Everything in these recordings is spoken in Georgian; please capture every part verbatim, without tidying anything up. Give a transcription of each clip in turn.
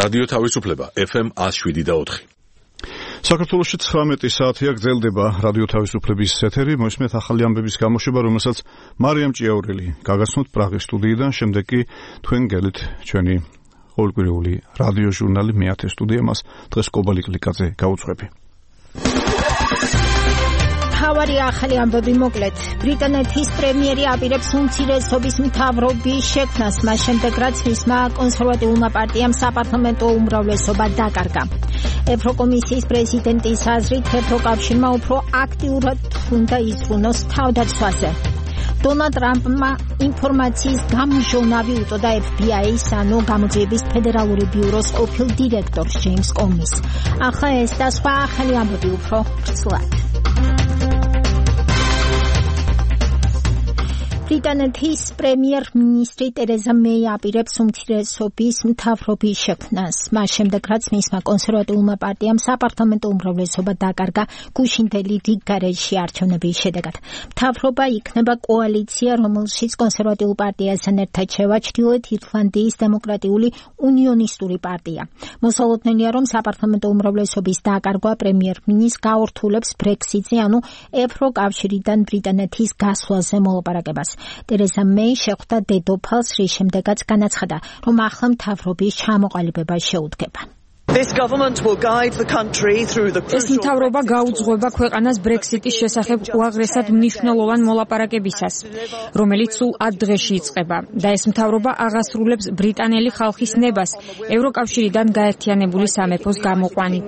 რადიო თავისუფლება ეფ ემ one oh seven point four. საქართველოში ცხრამეტი საათია გრძელდება რადიო თავისუფლების ეთერი, მოისმენთ ახალი ამბების გამოშვება, რომელსაც მარიამ ჭიაურელი გაგაცნოთ პრაღის სტუდიიდან, შემდეგ კი თქვენ გელით ჩვენი ყოველკვირეული რადიო ჟურნალი მეათე სტუდია, მას დღეს კობალი კლიკაძე გაუძღვები. თავარი ახალი ამბები მოკლედ. ბრიტანეთის პრემიერი აპირებს უმცირესობის მთავრობის შექმნას, მას შემდეგ რაც მისმა კონსერვატიულმა პარტიამ საპარლამენტო უმრავლესობა დაკარგა. ევროკომისიის პრეზიდენტის აზრით, ევროკავშირმა უფრო აქტიურად უნდა იზრუნოს თავდაცვაზე. დონალდ ტრამპმა ინფორმაციის გამჟონავი უწოდა ეფ ბი აის, ანუ გამოძიების ფედერალური ბიუროს ყოფილ დირექტორს ჯეიმს კომის. ახლა ეს და სხვა ახალი ამბები უფრო ვრცლად. ბრიტანეთის პრემიერ-მინისტრი ტერეზა მეი აპირებს უმცირესობის მთავრობის შექმნას, მას შემდეგ რაც მისმა კონსერვატიულმა პარტიამ საპარლამენტო უმრავლესობა დაკარგა გუშინდელი რიგგარეშე არჩევნების შედეგად. მთავრობა იქნება კოალიცია, რომელშიც კონსერვატიულ პარტიასთან ერთად შევა ჩრდილოეთ ირლანდიის დემოკრატიული უნიონისტური პარტია. მოსალოდნელია, რომ საპარლამენტო უმრავლესობის დაკარგვა პრემიერ-მინისტრს გაორთულებს ბრექსიტზე, ანუ ევროკავშირიდან ბრიტანეთის გასვლაზე მოლაპარაკებას. ტერეზა მეი შეხვდა დედოფალს, რის შემდეგაც განაცხადა, რომ ახლა მთავრობის ჩამოყალიბება შეუდგება. ეს მთავრობა გაუძღვება ქვეყანას ბრექსიტის შესახებ უაღრესად მნიშვნელოვან მოლაპარაკებისას, რომელიც სულ ათ დღეში იწყება და ეს მთავრობა აღასრულებს ბრიტანელი ხალხის ნებას ევროკავშირიდან გაერთიანებული სამეფოს გამოყვანით.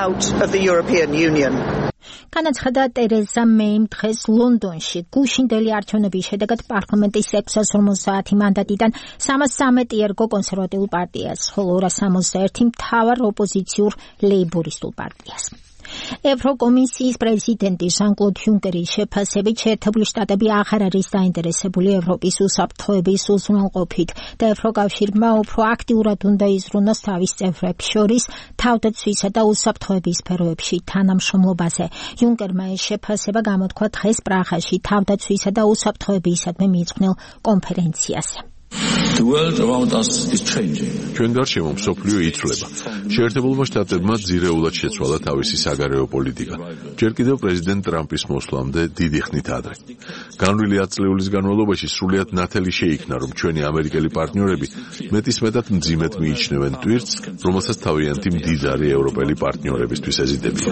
განაცხადა ტერეზა მეიმ დღეს ლონდონში. გუშინდელი არჩევნების შედეგად პარლამენტის ექვსას ორმოცდაათი მანდატიდან სამას სამეტი ერგო კონსერვატიულ პარტიას, ხოლო ორას სამოცდაერთი მთავარ ოპოზიციურ ლეიბორისტულ პარტიას. ევროკომისიის პრეზიდენტი ჟან-კლოდ იუნკერის შეფასებით, შეერთებული შტატები აღარ არის დაინტერესებული ევროპის უსაფრთხოების უზრუნველყოფით და ევროკავშირმა უფრო აქტიურად უნდა იზრუნოს თავის წევრებს შორის თავდაცვისა და უსაფრთხოების სფეროებში თანამშრომლობაზე. იუნკერმა ეს შეფასება გამოთქვა დღეს პრაღაში თავდაცვისა და უსაფრთხოებისადმი მიძღვნილ კონფერენციაზე. ჩვენ გარშემო მსოფლიო იცვლება. შეერთებულმა შტატებმა ძირეულად შეცვალა თავისი საგარეო პოლიტიკა. ჯერ კიდევ პრეზიდენტ ტრამპის მოსვლამდე დიდი ხნით ადრე. განვლილი ათ წლეულის განმავლობაში სრულიად ნათელი შეიქმნა, რომ ჩვენი ამერიკელი პარტნიორები მეტისმეტად მძიმედ მიიჩნევენ ტვირთს, რომელსაც თავიანთი მდიდარი ევროპელი პარტნიორებისთვის ეზიდებიან.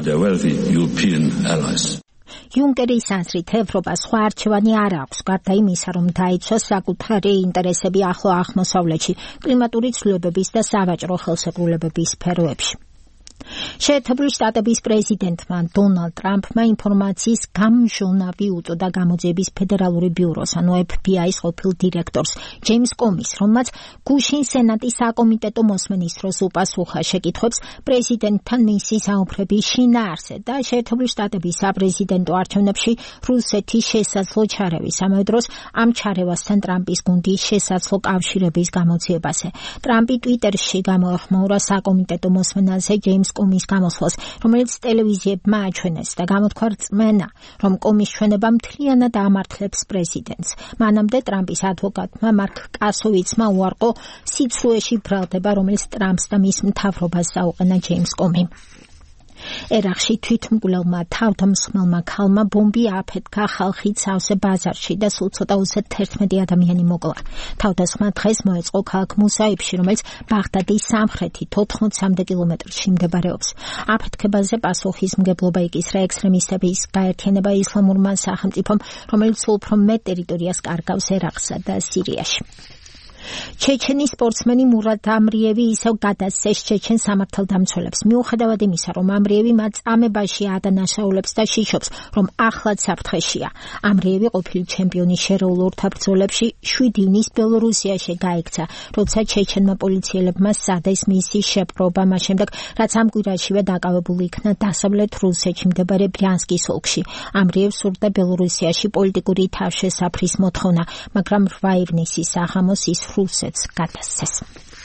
იუნკერის აზრით, ევროპას სხვა არჩევანი არ აქვს, გარდა იმისა, რომ დაიცვას საკუთარი ინტერესები ახლო აღმოსავლეთში, კლიმატური ცვლილებების და სავაჭრო ხელშეკრულებების სფეროებში. შეერთებული შტატების პრეზიდენტმა დონალდ ტრამპმა ინფორმაციის გამჟონავი უწოდა გამოძიების ფედერალური ბიუროს, ანუ ეფ ბი აის ყოფილ დირექტორს ჯეიმს კომის, რომელმაც გუშინ სენატის საკომიტეტო მოსმენის დროს უპასუხა შეკითხვებს პრეზიდენტთან მისი საუბრების შინაარსზე და შეერთებული შტატების საპრეზიდენტო არჩევნებში რუსეთის შესაძლო ჩარევის, ამავე დროს ამ ჩარევასთან ტრამპის გუნდის შესაძლო კავშირების გამოძიებაზე. ტრამპი ტვიტერში გამოეხმაურა საკომიტეტო მოსმენაზე ჯეიმს კომის გამოსვლას, რომელიც ტელევიზიებმა აჩვენეს და გამოთქვა რწმენა, რომ კომის ჩვენება მთლიანად ამართლებს პრეზიდენტს. მანამდე ტრამპის ადვოკატმა მარკ კასოვიცმა უარყო სიცრუეში ბრალდება, რომელიც ტრამპს და მის მთავრობას დაუყენა ჯეიმს კომი. ერაყში თვითმკვლელმა თავდამსხმელმა ქალმა ბომბი აფეთქა ხალხით სავსე ბაზარში და სულ ცოტა ოცდაათი ადამიანი მოკლა. თავდასხმა დღეს მოეწყო ქალაქ მუსაიბში, რომელიც ბაღდადის სამხრეთით ოთხმოცამდე კილომეტრში მდებარეობს. აფეთქებაზე პასუხისმგებლობა იკისრა ექსტრემისტების გაერთიანება ისლამურმა სახელმწიფომ, რომელიც სულ უფრო მეტ ტერიტორიას კარგავს ერაყსა და სირიაში. ჩეჩენი სპორტსმენი მურად ამრიევი ისევ გადასცეს ჩეჩენ სამართალდამცველებს. მიუხედავად იმისა, რომ ამრიევი მათ წამებაში ადანაშაულებს და შიშობს, რომ ახლაც საფრთხეშია. ამრიევი ყოფილი ჩემპიონი შერეულ ურთაბრძოლებში შვიდი ივნის ბელორუსიაში გაიქცა, როცა ჩეჩენმა პოლიციელებმა სცადეს მისი შეპყრობა, მას შემდეგ, რაც ამ კვირაშივე დაკავებული იქნა დასავლეთ რუსეთში მდებარე ბრიანსკის ოლქში. ამრიევს სურდა ბელორუსიაში პოლიტიკური თავშესაფრის მოთხოვნა, მაგრამ რვა ივნისის საღამოს ის რუსეთს გადასცეს.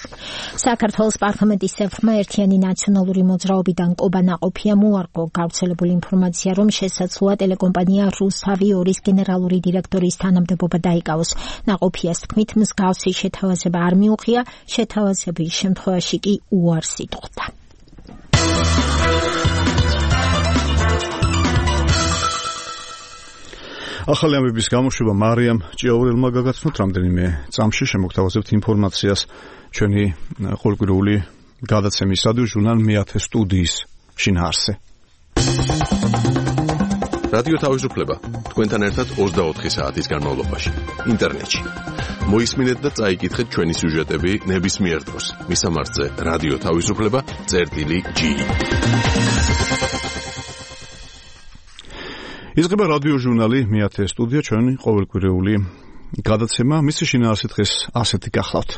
საქართველოს პარლამენტის წევრმა ერთიანი ნაციონალური მოძრაობიდან კობა ნაყოფია მოარგო გავრცელებული ინფორმაცია, რომ შესაძლოა ტელეკომპანია რუსავი ორის გენერალური დირექტორის თანამდებობა დაიკავოს. ნაყოფიას თქმით, მსგავსი შეთავაზება არ მიუღია, შეთავაზების შემთხვევაში კი უარს იტყოდა. ახალი ამბების გამოშვება მარიამ ჭიაურელმა გაგაცნოთ რამდენიმე წამში შემოგთავაზებთ ინფორმაციას ჩვენი ყოველკვირეული გადაცემის რადიო ჟურნალ მეათე სტუდიის შინაარსზე. რადიო თავისუფლება თქვენთან ერთად ოცდაოთხი საათის განმავლობაში ინტერნეტში. მოისმინეთ და წაიკითხეთ ჩვენი სიუჟეტები ნებისმიერ დროს. მისამართზე რადიო თავისუფლება წერტილი ჯი. იზღება რადიო ჟურნალი მეათე სტუდია ჩვენი ყოველკვირეული გადაცემა. მისი შინაარსი დღეს ასეთი გახლავთ.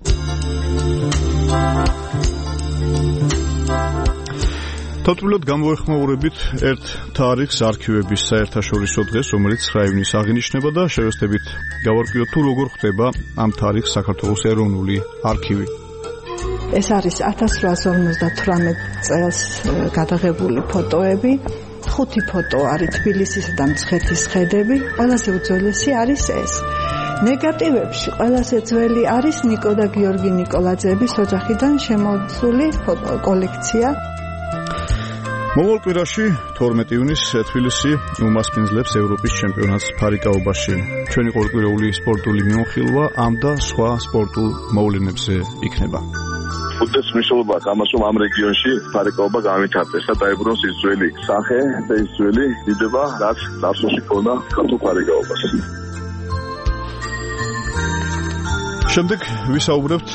თотმილოდ გამოეხმაურებით ერთ თარიღს არქივების საერთაშორისო დღეს, რომელიც ცხრა ივნის აღინიშნება და შევეცდებით გავარკვიოთ თუ როგორ ხდება ამ თარიღს საქართველოს ეროვნული არქივი. ეს არის ათას რვაასი ორმოცდათვრამეტ წელს გადაღებული ფოტოები. ხუთი ფოტო არის თბილისისა და მცხეთის ხედები. ყველაზე უძველესი არის ეს. ნეგატივებში ყველაზე ძველი არის ნიკო და გიორგი ნიკოლაძეების ოჯახიდან შემოსული კოლექცია. მომავალ კვირაში თორმეტი ივნის თბილისი უმასპინძლებს ევროპის ჩემპიონატს ფარიკაობაში. ჩვენი ყოველკვირეული სპორტული მიმოხილვა ამ და სხვა სპორტულ მოვლენებზე იქნება. უდიდესი მნიშვნელობა აქვს, რომ ამ რეგიონში ფარიკაობა გამიტარდეს და დაიბრუნოს ის ძველი სახე და ის ძველი დიდება, რაც წარსულში ქონდა ქართულ ფარიკაობას. შემდეგ ვისაუბრებთ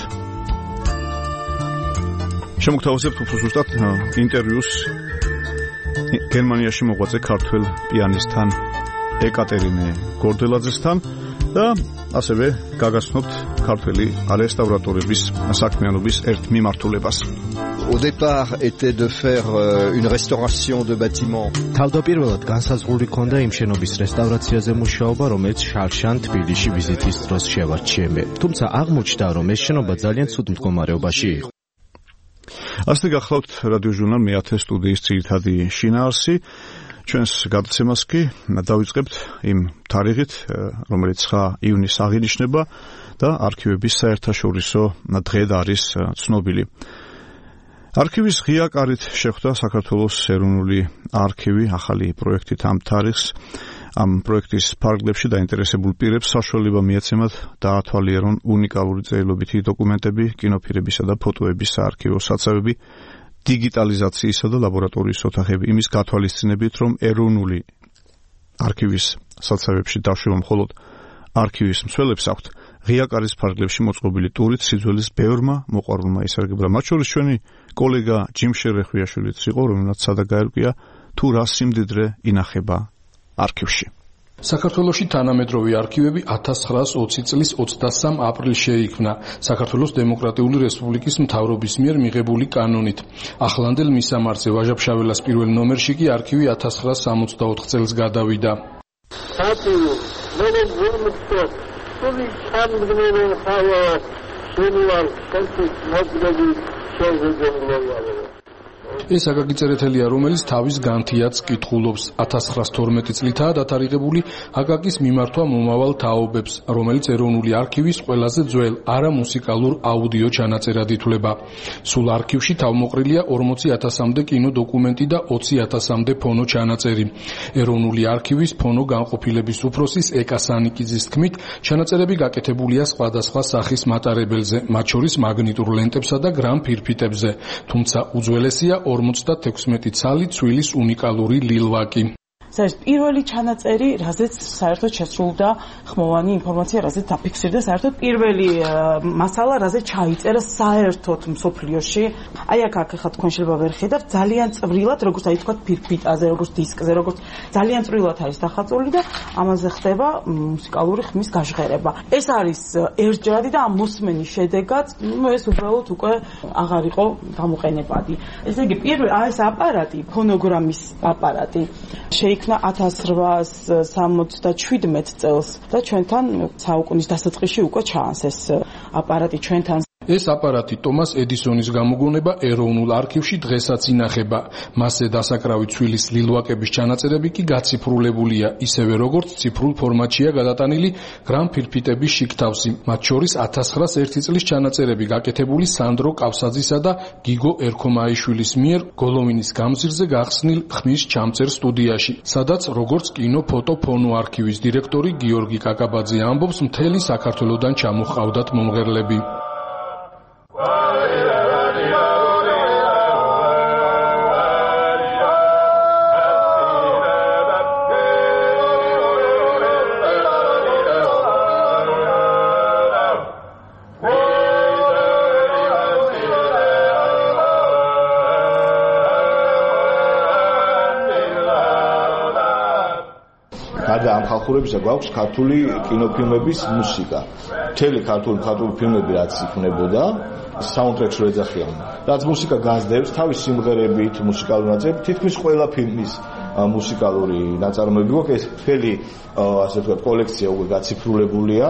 შემოგთავაზებთ უფრო ზუსტად ინტერვიუს გერმანიაში მოღვაწე ქართველ პიანისტთან ეკატერინე გორდელაძესთან და ასევე გაგაცნობთ ქართველი რესტავრატორების საქმიანობის ერთ მიმართულებას. Au départ était de faire euh, une restauration de bâtiments. თავდაპირველად განსაზღვრული ქონდა იმ შენობის რესტავრაციაზე მუშაობა, რომელიც შარშან თბილისში ვიზიტის დროს შევარჩიე. თუმცა აღმოჩნდა, რომ ეს შენობა ძალიან ცუდ მდგომარეობაში იყო. ასე გახლავთ რადიო ჟურნალ მეათე სტუდიის ძირითადი შინაარსი. ჩვენს გადაცემას კი დავიწყებთ იმ თარიღით, რომელიც ცხრა ივნის აღინიშნება და არქივების საერთაშორისო დღედ არის ცნობილი. არქივის ღია კარით შეხვდა საქართველოს ეროვნული არქივი ახალი პროექტით ამ თარიღს. ამ პროექტის ფარგლებში დაინტერესებულ პირებს საშუალება მიეცემათ დაათვალიერონ უნიკალური წერილობითი დოკუმენტები, კინოფირებისა და ფოტოების საარქივო საცავები, დიგიტალიზაციისა და ლაბორატორიის ოთახები, იმის გათვალისწინებით, რომ ეროვნული არქივის საცავებში დაშვება მხოლოდ არქივის მსვლელებს აქვთ, ღია კარის ფარგლებში მოწყობილი ტურით სიძველის ბევრმა მოყვარულმა ისარგებლა. მათ შორის ჩვენი კოლეგა ჯიმშერ რეხვიაშვილიც იყო, რომელსაც სადა გაერკვია თუ რა სიმდიდრე ინახება არქივში. საქართველოში თანამედროვე არქივები ათას ცხრაასი ოცი წლის ოცდასამ აპრილს შეიქმნა საქართველოს დემოკრატიული რესპუბლიკის მთავრობის მიერ მიღებული კანონით. ახლანდელ მისამართზე ვაჟა-ფშაველას პირველ ნომერში კი არქივი ათას ცხრაასი სამოცდაოთხ წელს გადავიდა. ეს აკაკი წერეთელია, რომელიც თავის განთიაც კითხულობს. ათას ცხრაასი თორმეტი წლითაა დათარიღებული აკაკის მიმართვა მომავალ თაობებს, რომელიც ეროვნული არქივის ყველაზე ძველ არამუსიკალურ აუდიო ჩანაწერად ითვლება. სულ არქივში თავმოყრილია ორმოცი ათასამდე კინო დოკუმენტი და ოცი ათასამდე ფონო ჩანაწერი. ეროვნული არქივის ფონო განყოფილების უფროსის ეკა სანიკიძის თქმით, ჩანაწერები გაკეთებულია სხვადასხვა სახის მატარებელზე, მათ შორის მაგნიტურ ლენტებსა და გრამ ფირფიტებზე, თუმცა უძველესია ორმოცდათექვსმეტი ცალი ცვილის უნიკალური ლილვაკი. საერთოდ პირველი ჩანაწერი, რაზეც საერთოდ შესრულდა ხმოვანი ინფორმაცია, რაზეც დაფიქსირდა საერთოდ პირველი მასალა, რაზეც ჩაიწერა საერთოდ მსოფლიოში. აი აქ აქ ხა თქვენ შეიძლება ვერ ხედავთ, ძალიან წვრილად, როგორც აი თქვა ფირფიტაზე, როგორც დისკზე, როგორც ძალიან წვრილად არის დახაწული და ამაზე ხდება მუსიკალური ხმის გაჟღერება. ეს არის ერთჯერადი და ამ მოსმენის შედეგად, ნუ ეს უბრალოდ უკვე აღარ იყო გამოყენებადი. ესე იგი, პირველ აი ეს აპარატი, ფონოგრამის აპარატი შეიქმნა ათას რვაასი სამოცდაშვიდმეტ წელს და ჩვენთან საუკუნის დასაწყისში უკვე ჩანს ეს აპარატი ჩვენთან. ეს აპარატი ტომას ედისონის გამოგონება ეროვნულ არქივში დღესაც ინახება. მასზე დასაკრავი ცვილის ლილვაკების ჩანაწერები კი გაციფრულებულია, ისევე როგორც ციფრულ ფორმატშია გადატანილი გრამფირფიტების შიგთავსი. მათ შორის ათას ცხრაასი წლის ჩანაწერები გაკეთებული სანდრო კავსაძისა და გიგო ერქომაიშვილის მიერ გოლომინის გამზირზე გახსნილ ხმის ჩამწერ სტუდიაში, სადაც როგორც კინო, ფოტო, ფონო არქივის დირექტორი გიორგი კაკაბაძე ამბობს, მთელი საქართველოდან ჩამოჰყავდათ მომღერლები. გარდა ამ ხალხურებისა გვაქვს ქართული კინოფილმების მუსიკა. მთელი ქართული მხატვრული ფილმები რაც იქნებოდა, საუნდტრეკს რო ეძახიან. რაც მუსიკა განსდევს თავის სიმღერებით, მუსიკალური ნაწილებით, თითქმის ყველა ფილმის მუსიკალური ნაწარმოები გვაქვს. ეს მთელი ასე ვთქვათ კოლექცია უკვე გაციფრულებულია.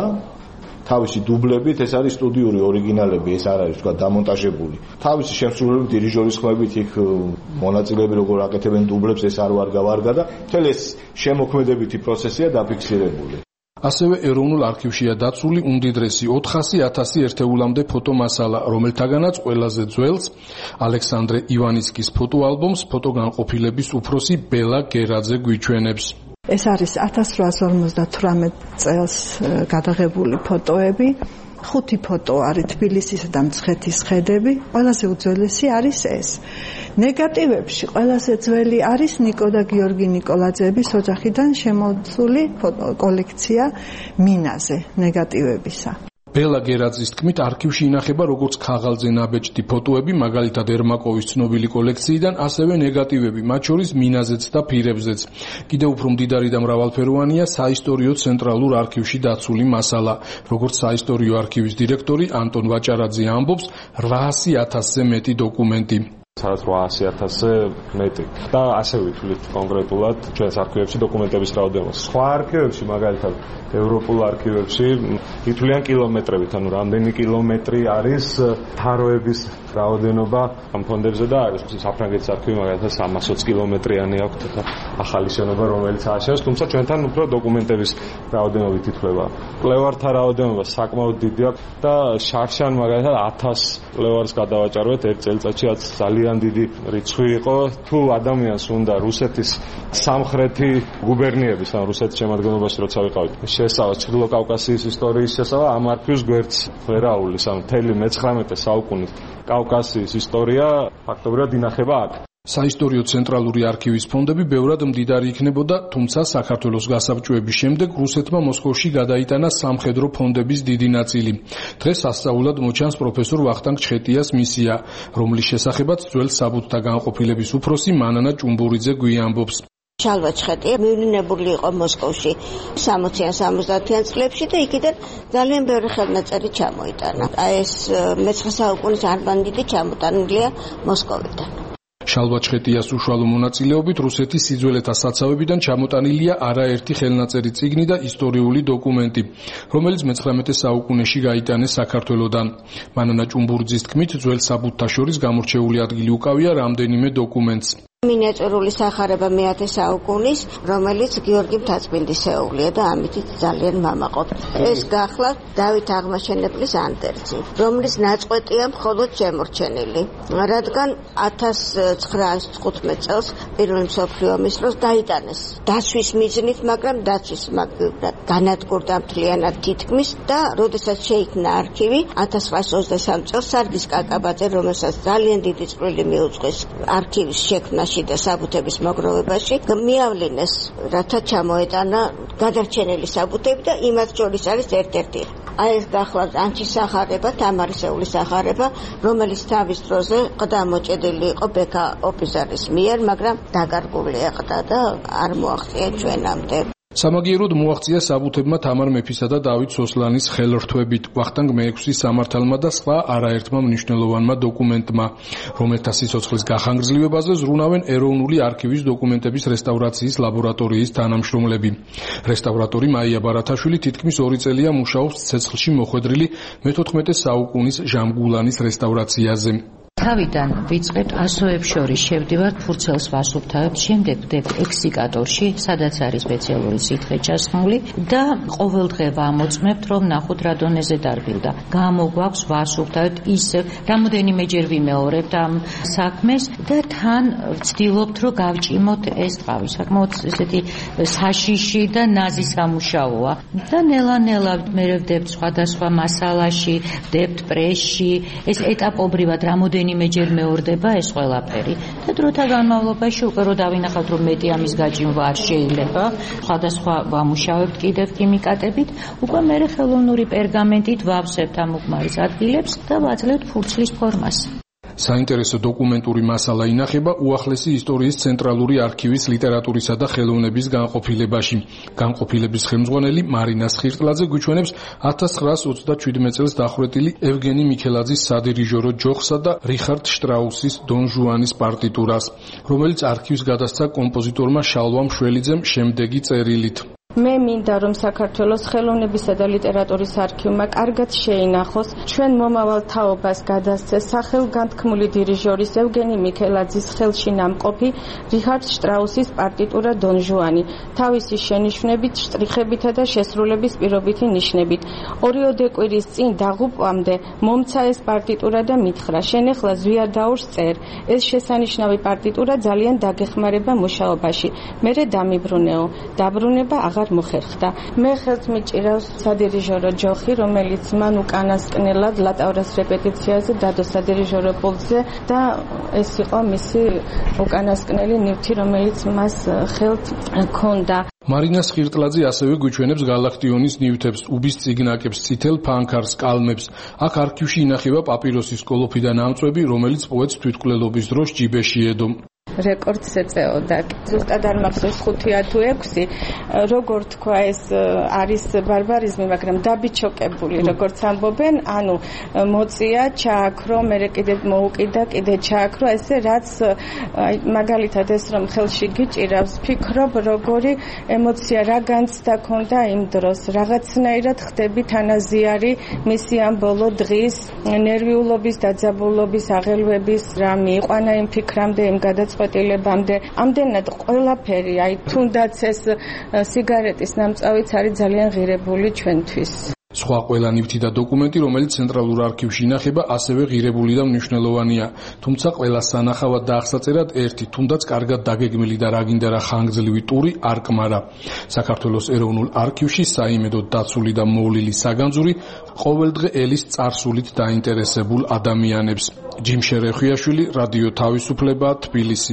თავისი დუბლებით, ეს არის სტუდიური ორიგინალები, ეს არ არის თქვა დამონტაჟებული. თავისი შემსრულებლობით, დირიჟორის ხმებით იქ მონაწილეები როგორ აკეთებენ დუბლებს, ეს არ ვარ გავარგა და მთელი ეს შემოქმედებითი პროცესია დაფიქსირებული. ასევე ეროვნულ არქივშია დაცული უმდიდრესი ოთხასი ათასი ერთეულამდე ფოტომასალა, რომელთაგანაც ყველაზე ძველს ალექსანდრე ივანიცკის ფოტოალბომს ფოტოგანყოფილების უფროსი ბელა გერაძე გვიჩვენებს. ეს არის ათას რვაასი ორმოცდათვრამეტ წელს გადაღებული ფოტოები. ხუთი ფოტო არის თბილისისა და მცხეთის ხედები. ყველაზე უძველესი არის ეს. ნეგატივებში ყველაზე ძველი არის ნიკო და გიორგი ნიკოლაძეების ოჯახიდან შემოსული კოლექცია მინაზე ნეგატივებისა. ბელა გერაძის თქმით, არქივში ინახება როგორც ქაღალდზე ნაბეჭდი ფოტოები, მაგალითად ერმაკოვის ცნობილი კოლექციიდან, ასევე ნეგატივები, მათ შორის მინაზეც და ფირებზეც. კიდევ უფრო მდიდარი და მრავალფეროვანია საისტორიო ცენტრალურ არქივში დაცული მასალა. როგორც საისტორიო არქივის დირექტორი ანტონ ვაჭარაძე ამბობს, რვაასი ათასზე მეტი დოკუმენტი. სადაც რვაასი ათასზე მეტი და ასე ვთვლით კონკრეტულად ჩვენს არქივებში დოკუმენტების რაოდენობას. სხვა არქივებში, მაგალითად ევროპულ არქივებში ითვლიან კილომეტრებით, ანუ რამდენი კილომეტრი არის თაროების რაოდენობა ამ ფონდებზე და საფრანგეთის არქივი მაგალითად სამას ოცი კილომეტრიანი აქვს და ახალი შენობა რომელიც ააშენეს, თუმცა ჩვენთან უფრო დოკუმენტების რაოდენობით ითვლება. მკვლევართა რაოდენობა საკმაოდ დიდი აქვს და შარშან მაგალითად ათას მკვლევარს გადავაჭარბეთ ერთ წელიწადში, რაც ძალიან დიდი რიცხვი იყო. თუ ადამიანს უნდა რუსეთის სამხრეთი გუბერნიების, ან რუსეთის შემადგენლობაში როცა ვიყავით, შესავა ჩრდილო კავკასიის ისტორიის შესავა, ამ არქივს გვერდს ვერ აუვლის, ან მთელი მეცხრამეტე საუკუნის კავკასიის ისტორია ფაქტობრივად ინახება აქ. საისტორიო ცენტრალური არქივის ფონდები ბევრად მდიდარი იქნებოდა, თუმცა საქართველოს გასაბჭოების შემდეგ რუსეთმა მოსკოვში გადაიტანა სამხედრო ფონდების დიდი ნაწილი. დღეს სასწაულად მოჩანს პროფესორ ვახტანგ ჩხეტიას მისია, რომლის შესახებაც ძველ საბუთთა განყოფილების უფროსი მანანა ჭუმბურიძე გვიამბობს. შალვა ჩხეტია მივნინებული იყო მოსკოვში სამოციან სამოცდაათიან წლებში და იქიდან ძალიან ბევრი ხელნაწერი ჩამოიტანა. აი ეს მეცხრე საუკუნის არბანდიტი ჩამოტანილია მოსკოვიდან. შალვა ჩხეტიას უშუალო მონაწილეობით რუსეთის სიძველეთა საცავებიდან ჩამოტანილია არაერთი ხელნაწერი წიგნი და ისტორიული დოკუმენტი, რომელიც მეცხრამეტე საუკუნეში გაიტანეს საქართველოდან. მანანა ჭუმბურიძის თქმით, ძველ საბუთთა შორის გამორჩეული ადგილი უკავია რამდენიმე დოკუმენტს. მინიატურული სახარება მეათე საუკუნის, რომელიც გიორგი მთაწმინდისეულია და ამით ძალიან მამაყობ. ეს გახლავთ დავით აღმაშენებლის ანდერძი, რომლის ნაწყვეტია მხოლოდ შემორჩენილი, რადგან ათას ცხრაასი თხუთმეტ წელს პირველი მსოფლიო ომის დროს დაიტანეს დაცვის მიზნით, მაგრამ დაცვის მაგივრად განადგურდა მთლიანად თითქმის და როდესაც შეიქმნა არქივი ათას ცხრაასი ოცდასამი წელს სარგის კაკაბაძე, რომელსაც ძალიან დიდი წვლილი მიუძღვის არქივის შექმნაში და საბუთების მოგროვებაში, მიავლინეს, რათა ჩამოეტანა გადარჩენილი საბუთები და იმათ შორის არის ერთ-ერთი. აი ეს გახლავთ ანჩის სახარება, თამარისეულის სახარება, რომელიც თავის დროზე ყდა მოჭედილი იყო ბექა ოფიცრის მიერ, მაგრამ დაკარგული ეყდა და არ მოაღწია ჩვენამდე. სამაგიეროდ მოაღწია საბუთებმა თამარ მეფისა და დავით სოსლანის ხელრთვებით, ვახტანგ მეექვსის სამართალმა და სხვა არაერთმა მნიშვნელოვანმა დოკუმენტმა, რომელთა სიცოცხლის გახანგრძლივებაზე ზრუნავენ ეროვნული არქივის დოკუმენტების რესტავრაციის ლაბორატორიის თანამშრომლები. რესტავრატორი მაია ბარათაშვილი თითქმის ორი წელია მუშაობს ცეცხლში მოხვედრილი მეთოთხმეტე საუკუნის ჟამგულანის რესტავრაციაზე. თავიდან ვიწყებთ ასოებს შორის შევდივართ ფურცელს ვასუფთავებთ, შემდეგ ვდებთ ექსიკატორში, სადაც არის სპეციალური სითხე ჩასხმული და ყოველ დღე ვამოწმებთ, რომ ნახოთ რა დონეზე დარბილდა. გამოგვაქვს ვასუფთავებთ ისევ, რამოდენიმეჯერ ვიმეორებთ ამ საქმეს და თან ვცდილობთ, რომ გავჭიმოთ ეს ტყავი. საკმაოდ ესეთი საშიში და ნაზი სამუშაოა და ნელა-ნელა მე ვდებთ სხვადასხვა მასალაში, ვდებთ პრესში, ეს ეტაპობრივად რამოდენიმე მეჯერ მეორდება ეს ყველაფერი და დროთა განმავლობაში უკვე რო დავინახავთ რომ მეტი ამის გაჭიმვა არ შეიძლება სხვადასხვა ვამუშავებთ კიდევ ქიმიკატებით უკვე მე ხელოვნური პერგამენტით ვავსებთ ამ უკმარის ადგილებს და ვაძლევთ ფურცლის ფორმას. საინტერესო დოკუმენტური მასალა ინახება უახლესი ისტორიის ცენტრალური არქივის ლიტერატურისა და ხელოვნების განყოფილებაში. განყოფილების ხელმძღვანელი მარინას ხირტლაძე გვიჩვენებს ათას ცხრაას ოცდაშვიდმეტ წელს დახვრეტილი ევგენი მიქელაძის სადირიჟორო ჯოხსა და რიხარდ შტრაუსის დონ ჟუანის პარტიტურას, რომელიც არქივს გადასცა კომპოზიტორმა შალვა მშველიძემ შემდეგი წერილით. მე მინდა რომ საქართველოს ხელოვნებისა და ლიტერატურის არქივმა კარგად შეინახოს ჩვენ მომავალ თაობას გადასცეს სახელგანთქმული დირიჟორის ევგენი მიქელაძის ხელში ნამყოფი რიხარდ შტრაუსის პარტიტურა დონ ჟუანი თავისი შენიშვნებით, შტრიხებითა და შესრულების პირობითი ნიშნებით. ორიოდე კვირის წინ დაღუპვამდე მომცა ეს პარტიტურა და მითხრა შენ ახლა ზვიადაურს წერ. ეს შესანიშნავი პარტიტურა ძალიან დაგეხმარება მუშაობაში. მერე დამიბრუნეო. დაბრუნება მოხერხდა. მე ხელს მიჭირავს სადირიჟორო ჯოხი, რომელიც მან უკანასკნელად ლატავრას რეპეტიციაზე დადო სადირიჟორო პულტზე და ეს იყო მისი უკანასკნელი ნივთი, რომელიც მას ხელთ ჰქონდა. მარინას ხირტლაძე ასევე გვიჩვენებს გალაქტიონის ნივთებს, უბის წიგნაკებს, წითელ ფანქარს, კალმებს. აქ არქივში ინახება პაპიროსის კოლოფიდან ამწვევი, რომელიც პოეტს თვითმკვლელობის დროს ჯიბეში ედო. რეკორდს ეწეოდა. ზუსტად არ მახსოვს ხუთია თუ ექვსი, როგორ თქვა ეს არის ბარბარიზმი, მაგრამ დაბიჩოკებული, როგორც ამბობენ, ანუ მოწია, ჩააქრო, მერე კიდე მოუკიდა, კიდე ჩააქრო, ესე რაც მაგალითად ეს რომ ხელში გიჭირავს, ფიქრობ როგორი ემოცია, რა განცდა ქონდა იმ დროს, რაღაცნაირად ხდები თანაზიარი მისი ამ ბოლო დღის ნერვიულობის, დაძაბულობის, აღელვების, რა მიიყვანა იმ ფიქრამდე, იმ გადაწყვეტილებამდე. ამდენად ყველაფერი, აი თუნდაც ეს სიგარეტის ნამწავიც არის ძალიან ღირებული ჩვენთვის. სხვა ყველა ნივთი და დოკუმენტი, რომელიც ცენტრალურ არქივში ინახება, ასევე ღირებული და მნიშვნელოვანია. თუმცა ყველა სანახავად და აღსაწერად ერთი, თუნდაც კარგად დაგეგმილი და რა გინდა რა ხანგრძლივი ტური არ კმარა. საქართველოს ეროვნულ არქივში საიმედოდ დაცული და მოვლილი საგანძური ყოველდღე ელის წარსულით დაინტერესებულ ადამიანებს. ჯიმშე რეხვიაშვილი, რადიო თავისუფლება, თბილისი.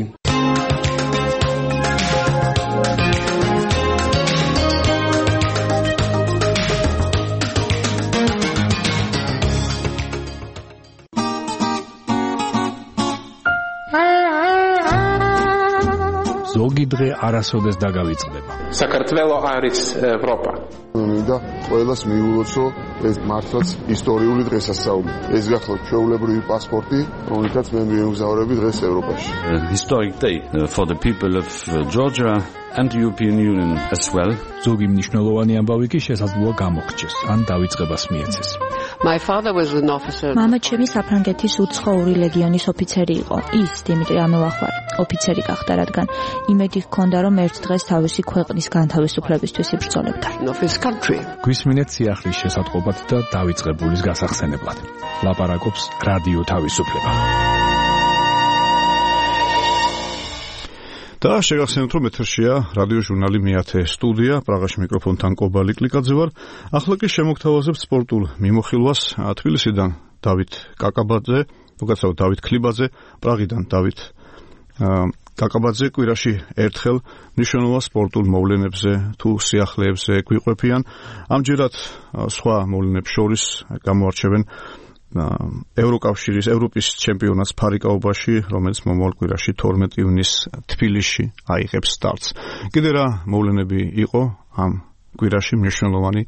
ზოგი დღე არასოდეს დაგავიწყდება. საქართველო არის ევროპა. მინდა ყველას მიულოცო ეს მართლაც ისტორიული დღესასწაული. ეს გახლავთ ჩვეულებრივი პასპორტი, რომელთაც მე მიემგზავრები დღეს ევროპაში. Historic day for the people of Georgia and the European Union as well. ზოგი მნიშვნელოვანი ამბავი კი შესაძლოა გამოხჩეს, ან დავიწყებას მიეცეს. My father was an officer. მამა ჩემი საფრანგეთის უცხოური ლეგიონის ოფიცერი იყო. ის დიმიტრი ამოვახვარ, ოფიცერი გახდა, რადგან იმედი ჰქონდა, რომ ერთ დღეს თავისი ქვეყნის განთავისუფლებისთვის იბრძოლებდა. გვისმინეთ სიახლის შესატყობად და დავიწყებულის გასახსენებლად. ლაპარაკობს რადიო თავისუფლება. და შეგახსენებთ, რომ ეთერშია რადიო ჟურნალი მეათე სტუდია, პრაღაში მიკროფონთან კობალი კლიკაძე ვარ. ახლა კი შემოგთავაზებთ სპორტულ მიმოხილვას თბილისიდან დავით კაკაბაძე, უკაცრავად დავით ქლიბაძე, პრაღიდან დავით კაკაბაძე კვირაში ერთხელ მნიშვნელოვან სპორტულ მოვლენებზე თუ სიახლეებზე გვიყვებიან. ამჯერად სხვა მოვლენებს შორის გამოარჩევენ ევროკავშირის ევროპის ჩემპიონატს ფარიკაობაში, რომელიც მომავალ კვირაში თორმეტი ივნისს თბილისში აიღებს სტარტს. კიდე რა მოვლენები იყო ამ კვირაში მნიშვნელოვანი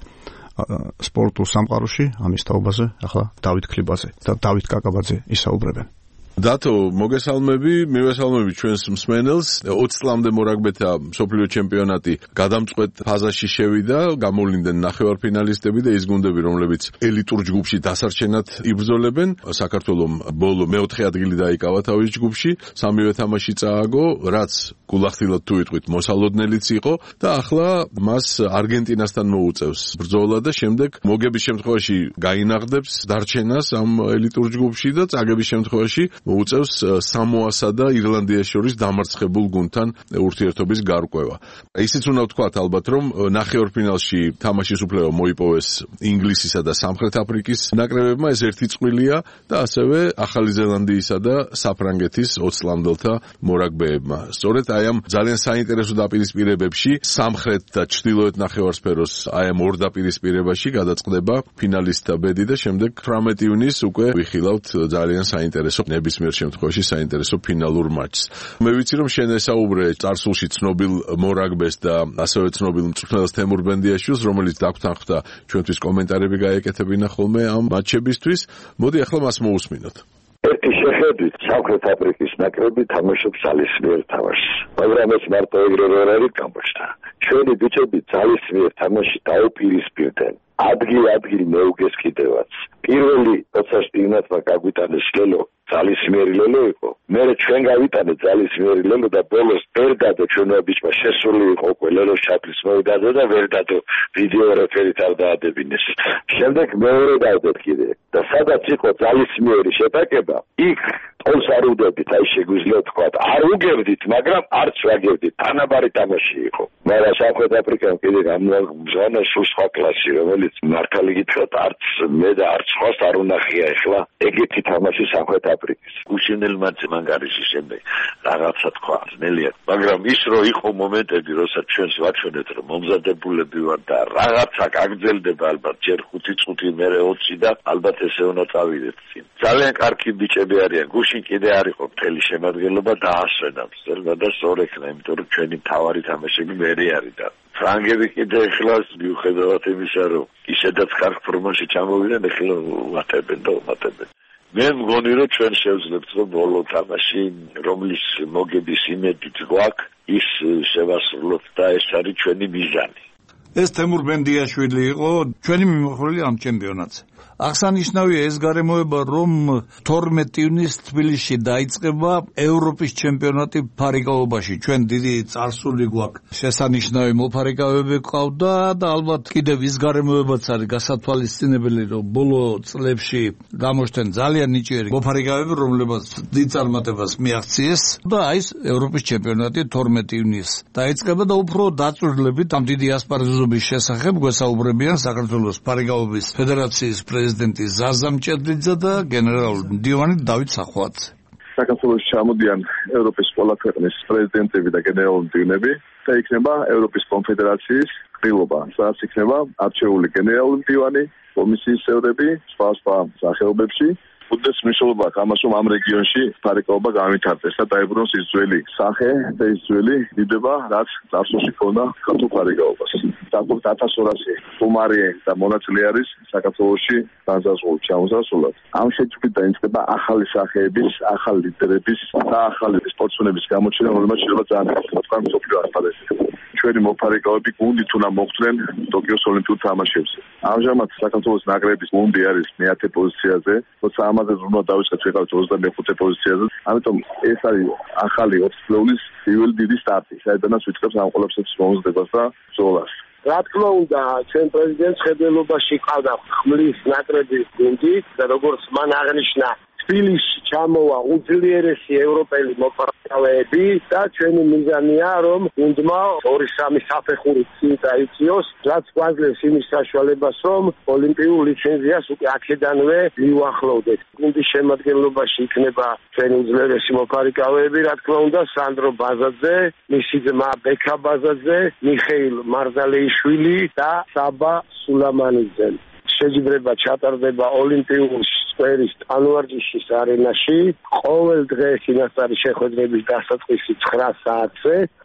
სპორტულ სამყაროში, ამის თაობაზე, ახლა დავით ქლიბაძე და დავით კაკაბაძე ისაუბრებენ. დათო, მოგესალმები, მივესალმები ჩვენს მსმენელს. ოცი წლამდე მორაგბეთა მსოფლიო ჩემპიონატი გადამწყვეტ ფაზაში შევიდა, გამოვლინდნენ ნახევარფინალისტები და ის გუნდები, რომლებიც ელიტურ ჯგუფში დასარჩენად იბრძოლებენ. საქართველომ ბოლო მეოთხე ადგილი დაიკავა თავის ჯგუფში, სამივე თამაში წააგო, რაც გულახდილად თუ ვიტყვით, მოსალოდნელიც იყო და ახლა მას არგენტინასთან მოუწევს ბრძოლა და შემდეგ მოგების შემთხვევაში გაინაღდებს დარჩენას ამ ელიტურ ჯგუფში და წაგების შემთხვევაში მოუწევს სამოასა და ირლანდიას შორის დამარცხებულ გუნდთან ურთიერთობის გარკვევა. ისიც უნდა ვთქვათ ალბათ, რომ ნახევარფინალში თამაშის უფლება მოიპოვეს ინგლისისა და სამხრეთ აფრიკის ნაკრებებმა, ეს ერთი წვლილია და ასევე ახალი ზელანდიისა და საფრანგეთის ოცი წლამდელთა მორაგბეებმა. სწორედ აი ამ ძალიან საინტერესო დაპირისპირებებში სამხრეთ და ჩრდილოეთ ნახევარსფეროს აი ამ ორ დაპირისპირებაში გადაწყდება ფინალისტთა ბედი და შემდეგ თვრამეტი ივნის უკვე ვიხილავთ ძალიან საინტერესო ნებისმიერ შემთხვევაში საინტერესო ფინალურ მატჩს. მე ვიცი რომ შენ ესაუბრე წარსულში ცნობილ მორაგბეს და ასევე ცნობილ მწვრთნელს თემურ ბენდიაშვილს, რომელიც დაგვრთანხმდა ჩვენთვის კომენტარები გაეკეთებინა ხოლმე ამ მატჩებისთვის. მოდი ახლა მას მოусმინოთ. ერთი შეხედვით სამხრეთ აფრიკის ნაკრები თამაშობს ძალისმიერ თამაშს, მაგრამ ეს მარტო ეგრევე არ არის გამოჩნდა. ჩვენი ბიჭები ძალისმიერ თამაში დაუპირისპირდნენ. ადგილ-ადგილ მეუგეს კიდევაც. პირველი როდესაც დივნათმა გაგვიტანეს ლელო, ძალისმიერი ლელო იყო. მერე ჩვენ გავიტანეთ ძალისმიერი ლელო და ბოლოს ვერდადო ჩვენმა ბიჭმა შესული იყო უკვე ლელოს ჩაფლის მოედანზე და ვერდადო ვიდეო რეფერით არ დაადებინეს. შემდეგ მეორე დავდეთ კიდე და სადაც იყო ძალისმიერი შეტაკება, იქ ტოლს არ უდებით, აი შეგვიძლია თქვა, არ უგებდით, მაგრამ არც ვაგებდით, თანაბარი თამაში იყო. მაგრამ სამხრეთ აფრიკამ კიდე გამოგზავნა სულ სხვა კლასი, რომელიც მართალი გითხრათ, არც მე და არც სხვას არ უნახია ახლა ეგეთი თამაში სამხრეთ აფრიკის. გუშინელ მატჩზე მანგარიში შემდეგ რაღაცა თქვა, ძნელია, მაგრამ ის რო იყო მომენტები, როცა ჩვენს ვაჩვენეთ, რომ მომზადებულები ვარ და რაღაცა გაგრძელდება ალბათ ჯერ ხუთი წუთი, მერე ოცი და ალბათ ესე უნდა წავიდეთ წინ. ძალიან კარგი ბიჭები არიან. გუშინ კიდე არ იყო მთელი შემადგენლობა დაასვენა მცდელმა და სწორ ექნა, იმიტომ რომ ჩვენი მთავარი თამაშები მერე არის და ფრანგები კიდე ახლა მიუხედავად იმისა, რომ ისედაც კარგ ფორმაში ჩამოვიდნენ, ახლა ვატებენ და ვატებენ. მე მგონი რომ ჩვენ შევძლებთ რომ ბოლო თამაში, რომლის მოგების იმედით გვაქვს, ის შევასრულოთ და ეს არის ჩვენი მიზანი. ეს თემურ ბენდიაშვილი იყო ჩვენი მიმოხილველი ამ ჩემპიონატზე. აღსანიშნავია ეს გარემოება, რომ თორმეტი ივნის თბილისში დაიწყება ევროპის ჩემპიონატი ფარიკაობაში. ჩვენ დიდი წარსული გვაქვს, შესანიშნავი მოფარიკავები ყავდა და ალბათ კიდევ ის გარემოებაც არის გასათვალისწინებელი, რომ ბოლო წლებში გამოჩნდნენ ძალიან ნიჭიერი მოფარიკავები, რომლებსაც დიდ წარმატებას მიაღწიეს და აი ეს ევროპის ჩემპიონატი თორმეტი ივნის დაიწყება და უფრო დაწვრილებით ამ დიდი ასპარეზობის შესახებ გვესაუბრებიან საქართველოს ფარიკაობის ფედერაციის პრეზიდენტი ზაზა მჭედლიძე და გენერალური მდივანი დავით სახვაძე. საქართველოში ჩამოდიან ევროპის ყველა ქვეყნის პრეზიდენტები და გენერალური მდივნები და იქნება ევროპის კონფედერაციის ყრილობა, სადაც იქნება არჩეული გენერალური მდივანი, კომისიის წევრები, სხვა სხვა სახეობებში. უდიდეს მნიშვნელობა აქვს ამას, რომ ამ რეგიონში ფარიკაობა განვითარდეს და დაებრუნოს ის ძველი სახე და ის ძველი დიდება, რაც წარსულში ჰქონდა ქართულ ფარიკაობას. დაახლოებით ათას ორასი სტუმარი და მონაწილე არის საქართველოში განსაზღვრულ ჩამოსასვლელად. ამ შეჯიბრით დაიწყება ახალი სახეების, ახალი ლიდერების და ახალი სპორტსმენების გამოჩენა, რომელმაც შეიძლება ძალიან თქვა მსოფლიო ასპარეზზე. ჩვენი მოფარიკავები გუნდით უნდა მოხვდნენ ტოკიოს ოლიმპიურ თამაშებზე. ამჟამად საქართველოს ნაკრების გუნდი არის მეათე პოზიციაზე, როცა ამაზე უნდა დავიწყოთ ვიყავით ოცდამეხუთე პოზიციაზე. ამიტომ ეს არის ახალი ოცი წლების პირველი დიდი სტარტი, საიდანაც ვიწყებს ამ ყველაფერს მომზადებას და ბრძოლას. რა თქმა უნდა, ჩვენ პრეზიდენტს ხედველობაში ყავდა ხმლის ნაკრების გუნდი და როგორც მან აღნიშნა, თბილისში ჩამოვა უძლიერესი ევროპელი მოფარიკავეები და ჩვენი მიზანია, რომ გუნდმა ორი სამი საფეხური წინ დაიწიოს, რაც გვაძლევს იმის საშუალებას, რომ ოლიმპიურ ლიცენზიას უკვე აქედანვე მივახლოვდეთ. გუნდის შემადგენლობაში იქნება ჩვენი უძლიერესი მოფარიკავეები, რა თქმა უნდა, სანდრო ბაზაძე, მისი ძმა ბექა ბაზაძე, მიხეილ მარზალეიშვილი და საბა სულამანიძე. შეჯიბრება ჩატარდება ოლიმპიურ სკვერის ტანვარჯიშის არენაში ყოველ დღე წინასწარი შეხვედრების დასაწყისი ცხრა საათზე.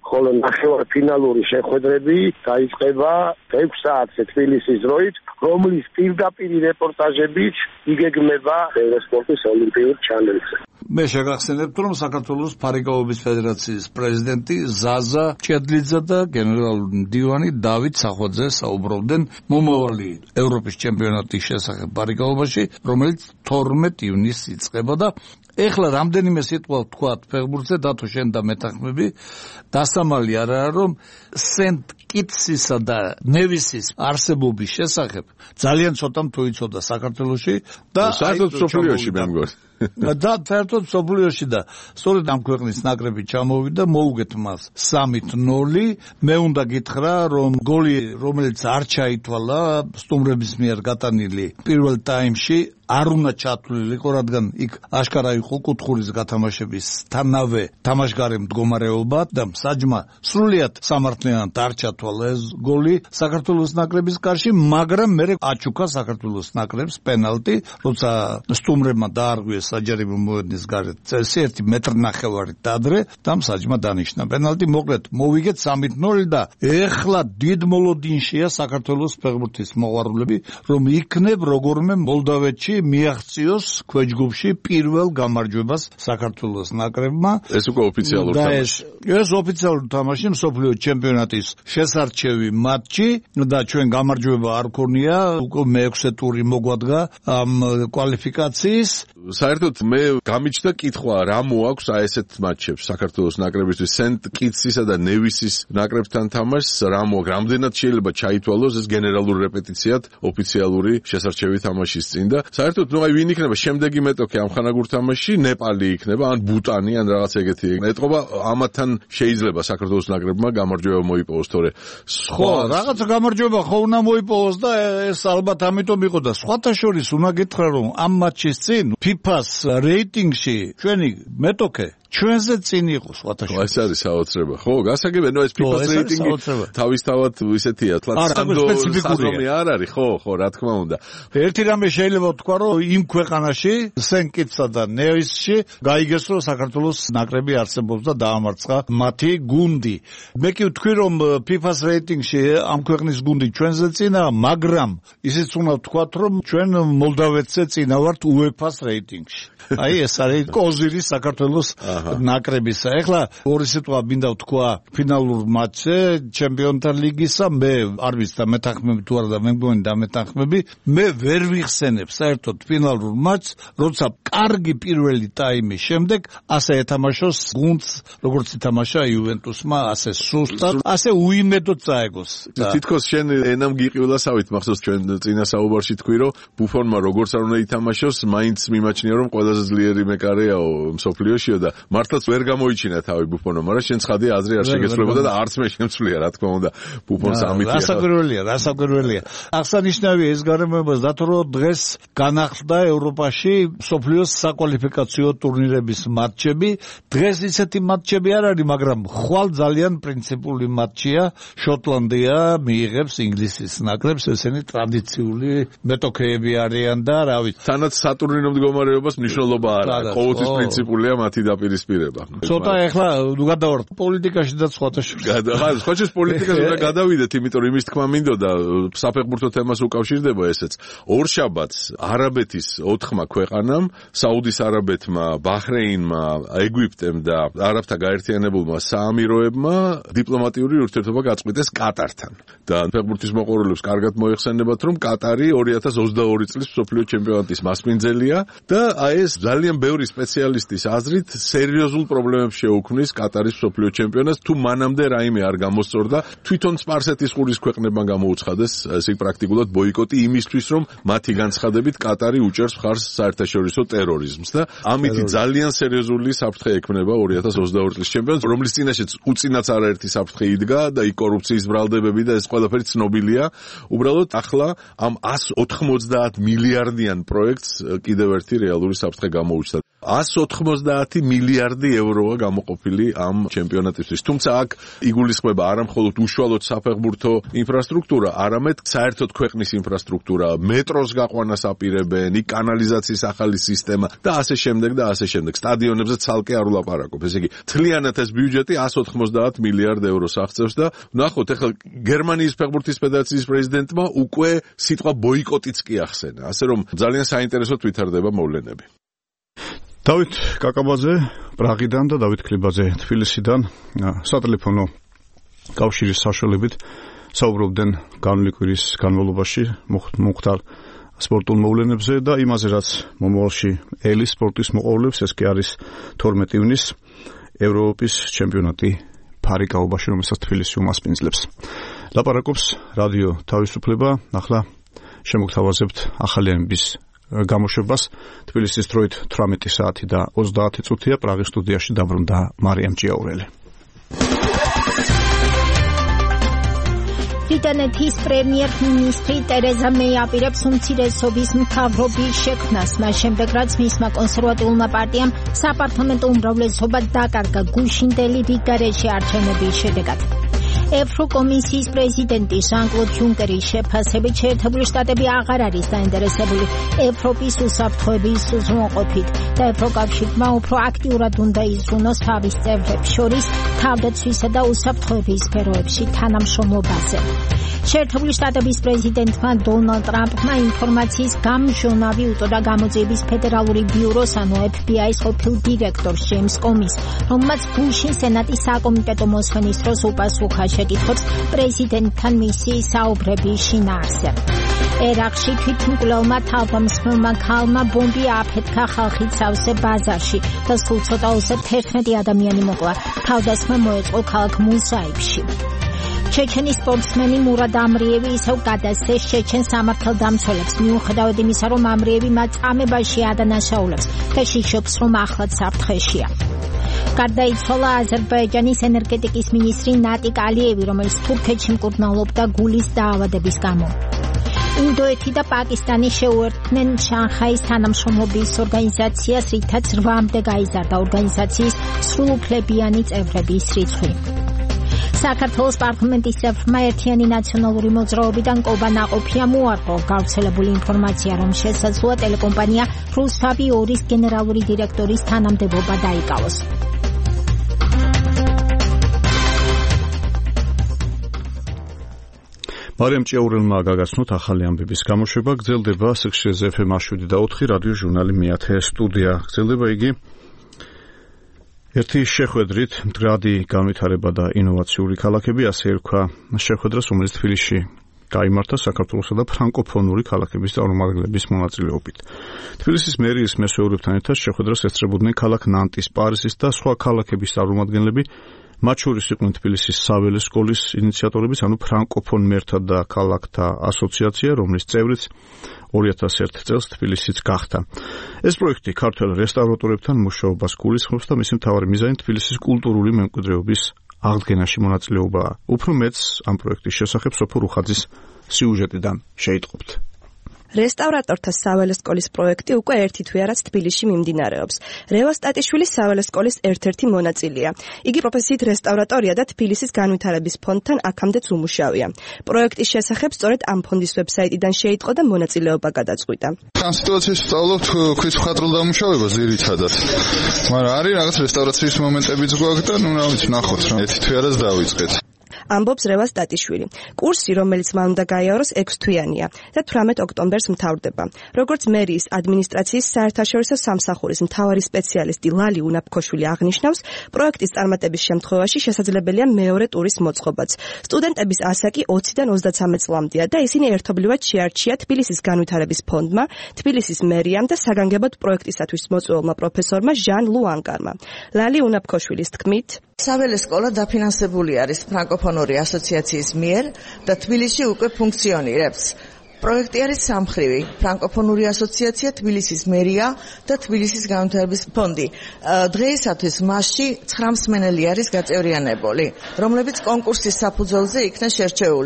ხოლო ნახევარფინალური შეხვედრები დაიწყება ექვს საათზე თბილისის დროით, რომლის პირდაპირი რეპორტაჟებით იგეგმება ევროსპორტის ოლიმპიურ ჩანელზე. მე შეგახსენებთ, რომ საქართველოს ფარიკაობის ფედერაციის პრეზიდენტი ზაზა ჭედლიძე და გენერალური მდივანი დავით სახვაძე საუბრობდნენ მომავალი ევროპის ჩემპიონატის შესახებ ფარიკაობაში, რომელიც თორმეტ ივნისს იწყება და ეხლა რამდენიმე სიტყვა ვთქვათ ფეხბურთზე, დათო შენ და მეთანხმები, დასამალი არაა, რომ სენტ კიტსისა და ნევისის არსებობის შესახებ ძალიან ცოტამ თუ იცოდა საქართველოში და საერთოდ სოფლიოში მე მგონი. და საერთოდ სოფლიოში და სწორედ ამ ქვეყნის ნაკრები ჩამოვიდა, მოუგეთ მას სამით ნოლი. მე უნდა გითხრა, რომ გოლი, რომელიც არ ჩაითვალა სტუმრების მიერ გატანილი პირველ ტაიმში, არ უნდა ჩათვლილიყო, რადგან იქ აშკარა იყო კუთხურის გათამაშების თანავე თამაშგარე მდგომარეობა და საჯმა სრულიად სამართლიანად არ ჩათვალა ეს გოლი საქართველოს ნაკრების კარში, მაგრამ მე აჩუქა საქართველოს ნაკრებს პენალტი, როცა სტუმრებმა დაარღვიეს საჯარიმო მოედნის გარეთ წესი ერთი მეტრი ნახევარით ადრე და საჯმა დანიშნა პენალტი. მოკლედ მოვიგეთ სამით ნოლი და ეხლა დიდ მოლოდინშია საქართველოს ფეხბურთის მოყვარულები, რომ იქნებ როგორმე მოლდავეთში მიაღწიოს ქვეჯგუფში პირველ გამარჯვებას საქართველოს ნაკრებმა. ეს უკვე ოფიციალური თამაში. ეს ოფიციალური თამაში, მსოფლიო ჩემპიონატის შესარჩევი მატჩი და ჩვენ გამარჯვება არ ქონია, უკვე მეექვსე ტური მოგვადგა ამ კვალიფიკაციის. საერთოდ მე გამიჩნდა კითხვა, რა მოაქვს აი ესეთ მატჩებს საქართველოს ნაკრებისთვის, სენტ კიტსისა და ნევისის ნაკრებთან თამაშს, რა მოაქვს, რამდენად შეიძლება ჩაითვალოს ეს გენერალური რეპეტიციად ოფიციალური შესარჩევი თამაშის წინ და საერთოდ ნუ აი ვინ იქნება შემდეგი მეტოქე ამ ხანაგურ თამაშში, ნეპალი იქნება, ან ბუტანი, ან რაღაც ეგეთი. ეტყობა ამათთან შეიძლება საქართველოს ნაკრებმა გამარჯვება მოიპოვოს, თორე ხო, რაღაც გამარჯვება ხო უნდა მოიპოვოს და ეს ალბათ ამიტომ იყო და სხვათა შორის უნდა გითხრა, რომ ამ მატჩის წინ ფიფას რეიტინგში ჩვენი მეტოქე ჩვენზე წინ იყო სხვათა შორის. ეს არის საოცრება. ხო, გასაგებია, ნუ ეს ფიფას რეიტინგი თავისთავად ისეთია, თლაც სპეციფიკური არ არის, ხო, ხო, რა თქმა უნდა. ერთი რამე შეიძლება ვთქვა, რომ იმ ქვეყანაში, სენ-კიტსსა და ნევისში გაიგეს, რომ საქართველოს ნაკრები არსებობს და დაამარცხა მათი გუნდი. მე კი ვთქვი, რომ ფიფას რეიტინგში ამ ქვეყნის გუნდი ჩვენზე წინა, მაგრამ ისიც უნდა ვთქვათ, რომ ჩვენ მოლდავეთზე წინა ვართ უეფას რეიტინგში. აი ეს არის კოზირის საქართველოს ნაკრებისა. ეხლა ორი სიტყვა მინდა ვთქვა ფინალურ მატჩზე ჩემპიონთა ლიგისა, მე არ ვიცი და მეთანხმები თუ არა და მე მგონი და მეთანხმები, მე ვერ ვიხსენებ საერთოდ ფინალურ მატჩს, როცა კარგი პირველი ტაიმის შემდეგ ასე ეთამაშოს გუნდს, როგორც ითამაშა იუვენტუსმა, ასე სუსტად, ასე უიმედოდ წაეგოს. თითქოს შენ ენამ გიყივლასავით, მახსოვს ჩვენ წინა საუბარში თქვი, რომ ბუფონმა როგორც არ უნდა ითამაშოს, მაინც მიმაჩნია, რომ ყველაზე ძლიერი მეკარეაო მსოფლიოშიო და მართლაც ვერ გამოიჩინა თავი ბუფონმა, მაგრამ შენ ცხადია აზრი არ შეგეცვლებოდა და არც მე შემცვლია, რა თქმა უნდა, ბუფონს ამითია. რასაკვირველია, რასაკვირველია. აღსანიშნავია ეს გარემოება, დათო რომ დღეს განახლდა ევროპაში მსოფლიოს საკვალიფიკაციო ტურნირების მატჩები. დღეს ისეთი მატჩები არ არის, მაგრამ ხვალ ძალიან პრინციპული მატჩია. შოტლანდია მიიღებს ინგლისის ნაკრებს, ესენი ტრადიციული მეტოქეები არიან და რა ვიცი. თანაც სატურნირო მდგომარეობას მნიშვნელობა არ აქვს. ყოველთვის პრინციპულია მათი დაპირისპირება. ცოტა ეხლა გადავართ პოლიტიკაში და სხვათა შორის. გადავართ, სხვა შორის პოლიტიკაზე უნდა გადავიდეთ, იმიტომ რომ იმის თქმა მინდოდა საფეხბურთო თემას უკავშირდება ესეც. ორშაბათს არაბეთის ოთხმა ქვეყანამ, საუდის არაბეთმა, ბაჰრეინმა, ეგვიპტემ და არაბთა გაერთიანებულმა საამიროებმა დიპლომატიური ურთიერთობა გაწყვიტეს კატართან. და ფეხბურთის მოყვარულებს კარგად მოიხსენებათ, რომ კატარი ორი ათას ოცდაორი წლის მსოფლიო ჩემპიონატის მასპინძელია და აი ეს ძალიან ბევრი სპეციალისტის აზრით სერიოზულ პრობლემებს შეუქმნის კატარის მსოფლიო ჩემპიონატს, თუ მანამდე რაიმე არ გამოსწორდა, თვითონ სპარსეთის ყურის ქვეყნებმა გამოუცხადეს ესე პრაქტიკულად ბოიკოტი იმისთვის, რომ მათი განცხადებით კატარი უჭერს მხარს საერთაშორისო ტერორიზმს და ამით ძალიან სერიოზული საფრთხე ექმნება ორი ათას ოცდაორი წლის ჩემპიონატს, რომლის წინაშეც უწინაც არაერთი საფრთხე იდგა და იქ კორუფციის ბრალდებები და ეს ყველაფერი ცნობილია. უბრალოდ ახლა ამ ას ოთხმოცდაათ მილიარდიან პროექტს კიდევ ერთი რეალური საფრთხე გამოუჩნდა. εκατόν ოთხმოცდაათი მილიარდი ევროა გამოყოფილი ამ ჩემპიონატისთვის. თუმცა აქ იგულისხმება არა მხოლოდ უშუალოდ საფეხბურთო ინფრასტრუქტურა, არამედ საერთოდ ქვეყნის ინფრასტრუქტურა, მეტროს გაყვანას აპირებენ, კანალიზაციის ახალი სისტემა და ასე შემდეგ და ასე შემდეგ. სტადიონებზე ცალკე არ ვლაპარაკობ. ესე იგი, თლიანად ეს ბიუჯეტი εκατόν ოთხმოცდაათ მილიარდ ევროს აღწევს და ნახოთ, ახლა გერმანიის ფეხბურთის ფედერაციის პრეზიდენტმა უკვე სიტყვა ბოიკოტიც კი ახსენა. ასე რომ ძალიან საინტერესოდ ვითარდება მოვლენები. დავით კაკაბაძე პრაღიდან და დავით ქლიბაძე თბილისიდან სატელეფონო კავშირის საშუალებით საუბრობდნენ განვლილი კვირის განმავლობაში მოხდარ სპორტულ მოვლენებზე და იმაზე, რაც მომავალში ელის სპორტის მოყოლებს, ეს კი არის თორმეტი ივნის ევროპის ჩემპიონატი ფარიკაობაში, რომელსაც თბილისი უმასპინძლებს. ლაპარაკობს რადიო თავისუფლება. ახლა შემოგთავაზებთ ახალიანების გამოშვებას. თბილისის დროით თვრამეტი საათი და ოცდაათი წუთია. პრაღის სტუდიაში დაბრუნდა მარიამ ჭიაურელი. ბრიტანეთის პრემიერ-მინისტრი ტერეზა მეი აპირებს უმცირესობის მთავრობის შექმნას, მას შემდეგ რაც მისმა კონსერვატიულმა პარტიამ საპარლამენტო უმრავლესობა დაკარგა გუშინდელი რიგგარეშე არჩევნების შედეგად. ევროკომისიის პრეზიდენტი ჟან-კლოდ ჯუნკერის შეფასებით შეერთებული შტატები აღარ არის დაინტერესებული ევროპის უსაფრთხოების უზრუნველყოფით და ევროკავშირმა უფრო აქტიურად უნდა იზრუნოს თავის წევრებს შორის თავდაცვისა და უსაფრთხოების სფეროებში თანამშრომლობაზე. შეერთებული შტატების პრეზიდენტმა დონალდ ტრამპმა ინფორმაციის გამჟონავი უწოდა გამოძიების ფედერალური ბიუროს ანუ ეფ ბი აის ყოფილ დირექტორს ჯეიმს კომის, რომელმაც ბუშის სენატის საკომიტეტო მოსვენის დროს უპასუხა შეკითხვებს პრეზიდენტთან მისი საუბრების შინაარსზე. ერაყში თვითმკვლელმა თავდამსხმელმა ქალმა ბომბი აფეთქა ხალხით სავსე ბაზარში და სულ ცოტა ოცდაათი თერთმეტი ადამიანი მოკლა. თავდასხმა მოეწყო ქალაქ მუსაიბში. ჩეჩენის სპორტსმენი მურად ამრიევი ისევ გადასცეს ჩეჩენ სამართალდამცველებს, მიუხედავად იმისა, რომ ამრიევი მათ წამებაში ადანაშაულებს და შიშობს, რომ ახლაც საფრთხეშია. გარდაიცვალა აზერბაიჯანის ენერგეტიკის მინისტრი ნატიკ ალიევი, რომელიც თურქეთში მკურნალობდა გულის დაავადების გამო. ინდოეთი და პაკისტანი შეუერთდნენ შანხაის თანამშრომლობის ორგანიზაციას, რითაც რვამდე გაიზარდა ორგანიზაციის სრულუფლებიანი წევრების რიცხვი. საქართველოს პარლამენტის წევრმა ერთიანი ნაციონალური მოძრაობიდან კობა ნაყოფია მოარყო გავრცელებული ინფორმაცია, რომ შესაძლოა ტელეკომპანია რუსთავი ორის გენერალური დირექტორის თანამდებობა დაიკავოს. მარიამ ჭიაურელმა გაგაცნოთ ახალი ამბების გამოშვება. გრძელდება სიქსეზე ეფ ემ შვიდი და ოთხი რადიო ჟურნალი მეათე სტუდია. გრძელდება იგი ერთი შეხვედრით მდგრადი განვითარება და ინოვაციური ქალაქები, ასე ერქვა შეხვედრას, რომელიც თბილისში გაიმართა საქართველოსა და ფრანკოფონური ქალაქების წარმომადგენლების მონაწილეობით. თბილისის მერიის მესვეურებთან ერთად შეხვედრას ესწრებოდნენ ქალაქ ნანტის, პარიზის და სხვა ქალაქების წარმომადგენლები, მათ შორის იყვნენ თბილისის საველე სკოლის ინიციატორებიც, ანუ ფრანკოფონ მერთა და ქალაქთა ასოციაცია, რომლის წევრიც ორი ათას ერთი წელს თბილისიც გახდა. ეს პროექტი ქართველ რესტავრატორებთან მუშაობას გულისხმობს და მისი მთავარი მიზანი თბილისის კულტურული მემკვიდრეობის აღდგენაში მონაწილეობაა. უფრო მეტს ამ პროექტის შესახებ სოფო რუხაძის სიუჟეტიდან შეიტყობთ. რესტავრატორთა საველე სკოლის პროექტი უკვე ერთი თვეა რაც თბილისში მიმდინარეობს. რევას ტატიშვილის საველე სკოლის ერთ-ერთი მონაწილეა. იგი პროფესიით რესტავრატორია და თბილისის განვითარების ფონდთან აქამდეც უმუშავია. პროექტის შესახებ სწორედ ამ ფონდის ვებსაიტიდან შეიტყო და მონაწილეობა გადაწყვიტა. ამ სიტუაციაში ვსწავლობთ ქვის მხატვრულ დამუშავებას ძირითადად. მაგრამ არის რაღაც რესტავრაციის მომენტებიც გვაქვს და ნუ რა ვიცი, ნახოთ რა. ერთი თვე არას დავიწყეთ. ამბობს რევას ტატიშვილი. კურსი, რომელიც მან უნდა გაიაროს ექვს თვიანია და თვრამეტ ოქტომბერს მთავრდება. როგორც მერიის ადმინისტრაციის საერთაშორისო სამსახურის მთავარი სპეციალისტი ლალი უნაფქოშვილი აღნიშნავს, პროექტის წარმატების შემთხვევაში შესაძლებელია მეორე ტურის მოწყობაც. სტუდენტების ასაკი ოციდან ოცდაცამეტ წლამდეა და ისინი ერთობლივად შეარჩია თბილისის განვითარების ფონდმა, თბილისის მერიამ და საგანგებოდ პროექტისათვის მოწვეულმა პროფესორმა ჟან ლუანგარმა. ლალი უნაფქოშვილის თქმით, საველე სკოლა დაფინანსებული არის ფრანკოფონური ასოციაციის მიერ და თბილისში უკვე ფუნქციონირებს. პროექტი არის სამხრივი: ფრანკოფონური ასოციაცია, თბილისის მერია და თბილისის განვითარების ფონდი. დღეისათვის მასში ცხრა მსმენელი არის გაწევრიანებული, რომლებიც კონკურსის საფუძველზე იქნა შერჩეული.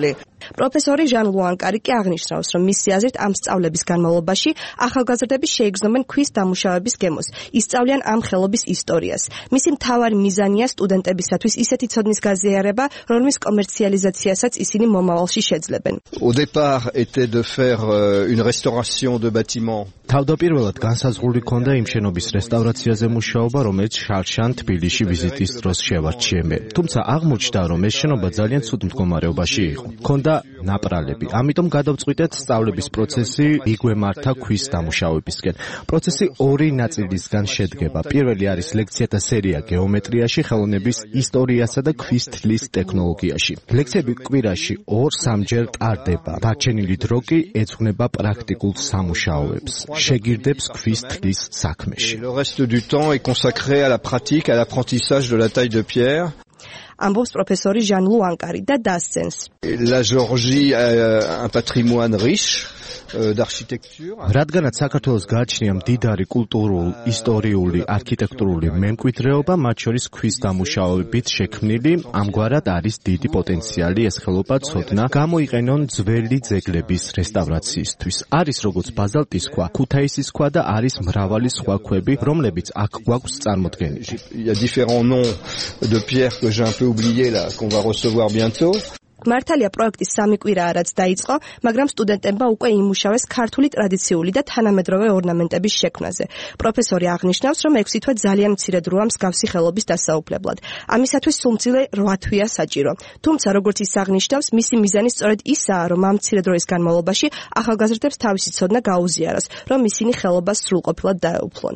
პროფესორი ჟან ლუანკარი კი აღნიშნავს, რომ მისი აზრით ამ სწავლების განმავლობაში ახალგაზრდები შეიგრძნობენ ქვის დამუშავების გემოს, ისწავლიან ამ ხელობის ისტორიას. მისი მთავარი მიზანია სტუდენტებისათვის ისეთი ცოდნის გაზიარება, რომლის კომერციალიზაციასაც ისინი მომავალში შეძლებენ. Au départ était de faire une restauration de bâtiments. თავდაპირველად განსაზღვრული ჰქონდა იმ შენობის რესტავრაციაზე მუშაობა, რომელიც შარშან თბილისში ვიზიტის დროს შევარჩიე მე. თუმცა აღმოჩნდა, რომ ეს შენობა ძალიან ცუდ მდგომარეობაში იყო. ჰქონდა ნაპრალები. ამიტომ გადავწყვიტეთ სწავლების პროცესი მიგვემართა ქვის დამუშავებისკენ. პროცესი ორი ნაწილისგან შედგება. პირველი არის ლექციათა სერია გეომეტრიაში, ხელოვნების ისტორიასა და ქვის თლის ტექნოლოგიაში. ლექციები კვირაში ორ-სამჯერ ტარდება. დარჩენილი დრო კი ეძღვნება პრაქტიკულ სამუშაოებს. შეგირდებს ქვის თლის საქმეში. Le reste du temps est consacré à la pratique, à l'apprentissage de la taille de pierre. Ambos professori Jean Luankari da dascens. La Géorgie a un patrimoine riche d'architecture. რადგანაც საქართველოს გააჩნია მდიდარი კულტურულ, ისტორიული, არქიტექტურული მემკვიდრეობა, მათ შორის ქვის დამუშავებით შექმნილი, ამგვარად არის დიდი პოტენციალი ეს ხელობა ცოდნა გამოიყენონ ძველი ძეგლების რესტავრაციისთვის. არის როგორც ბაზალტის ქვა, ქუთაისის ქვა და არის მრავალი სხვა ქვები, რომლებიც აქ გვაქვს წარმოდგენილი. Il y a différents noms de pierres que j'ai un peu oubliés là qu'on va recevoir bientôt. მართალია პროექტის სამი კვირაა რაც დაიწყო, მაგრამ სტუდენტებმა უკვე იმუშავეს ქართული ტრადიციული და თანამედროვე ორნამენტების შექმნაზე. პროფესორი აღნიშნავს, რომ ექვსი თვე ძალიან მცირე დროა მსგავსი ხელობის დასაუფლებლად. ამისათვის სულმწილე რვა თვეა საჭირო. თუმცა, როგორც ის აღნიშნავს, მისი მიზანი სწორედ ისაა, რომ ამ მცირე დროის განმავლობაში ახალგაზრდებს თავისი ცოდნა გაუზიაროს, რომ ისინი ხელობას სრულყოფილად დაეუფლონ.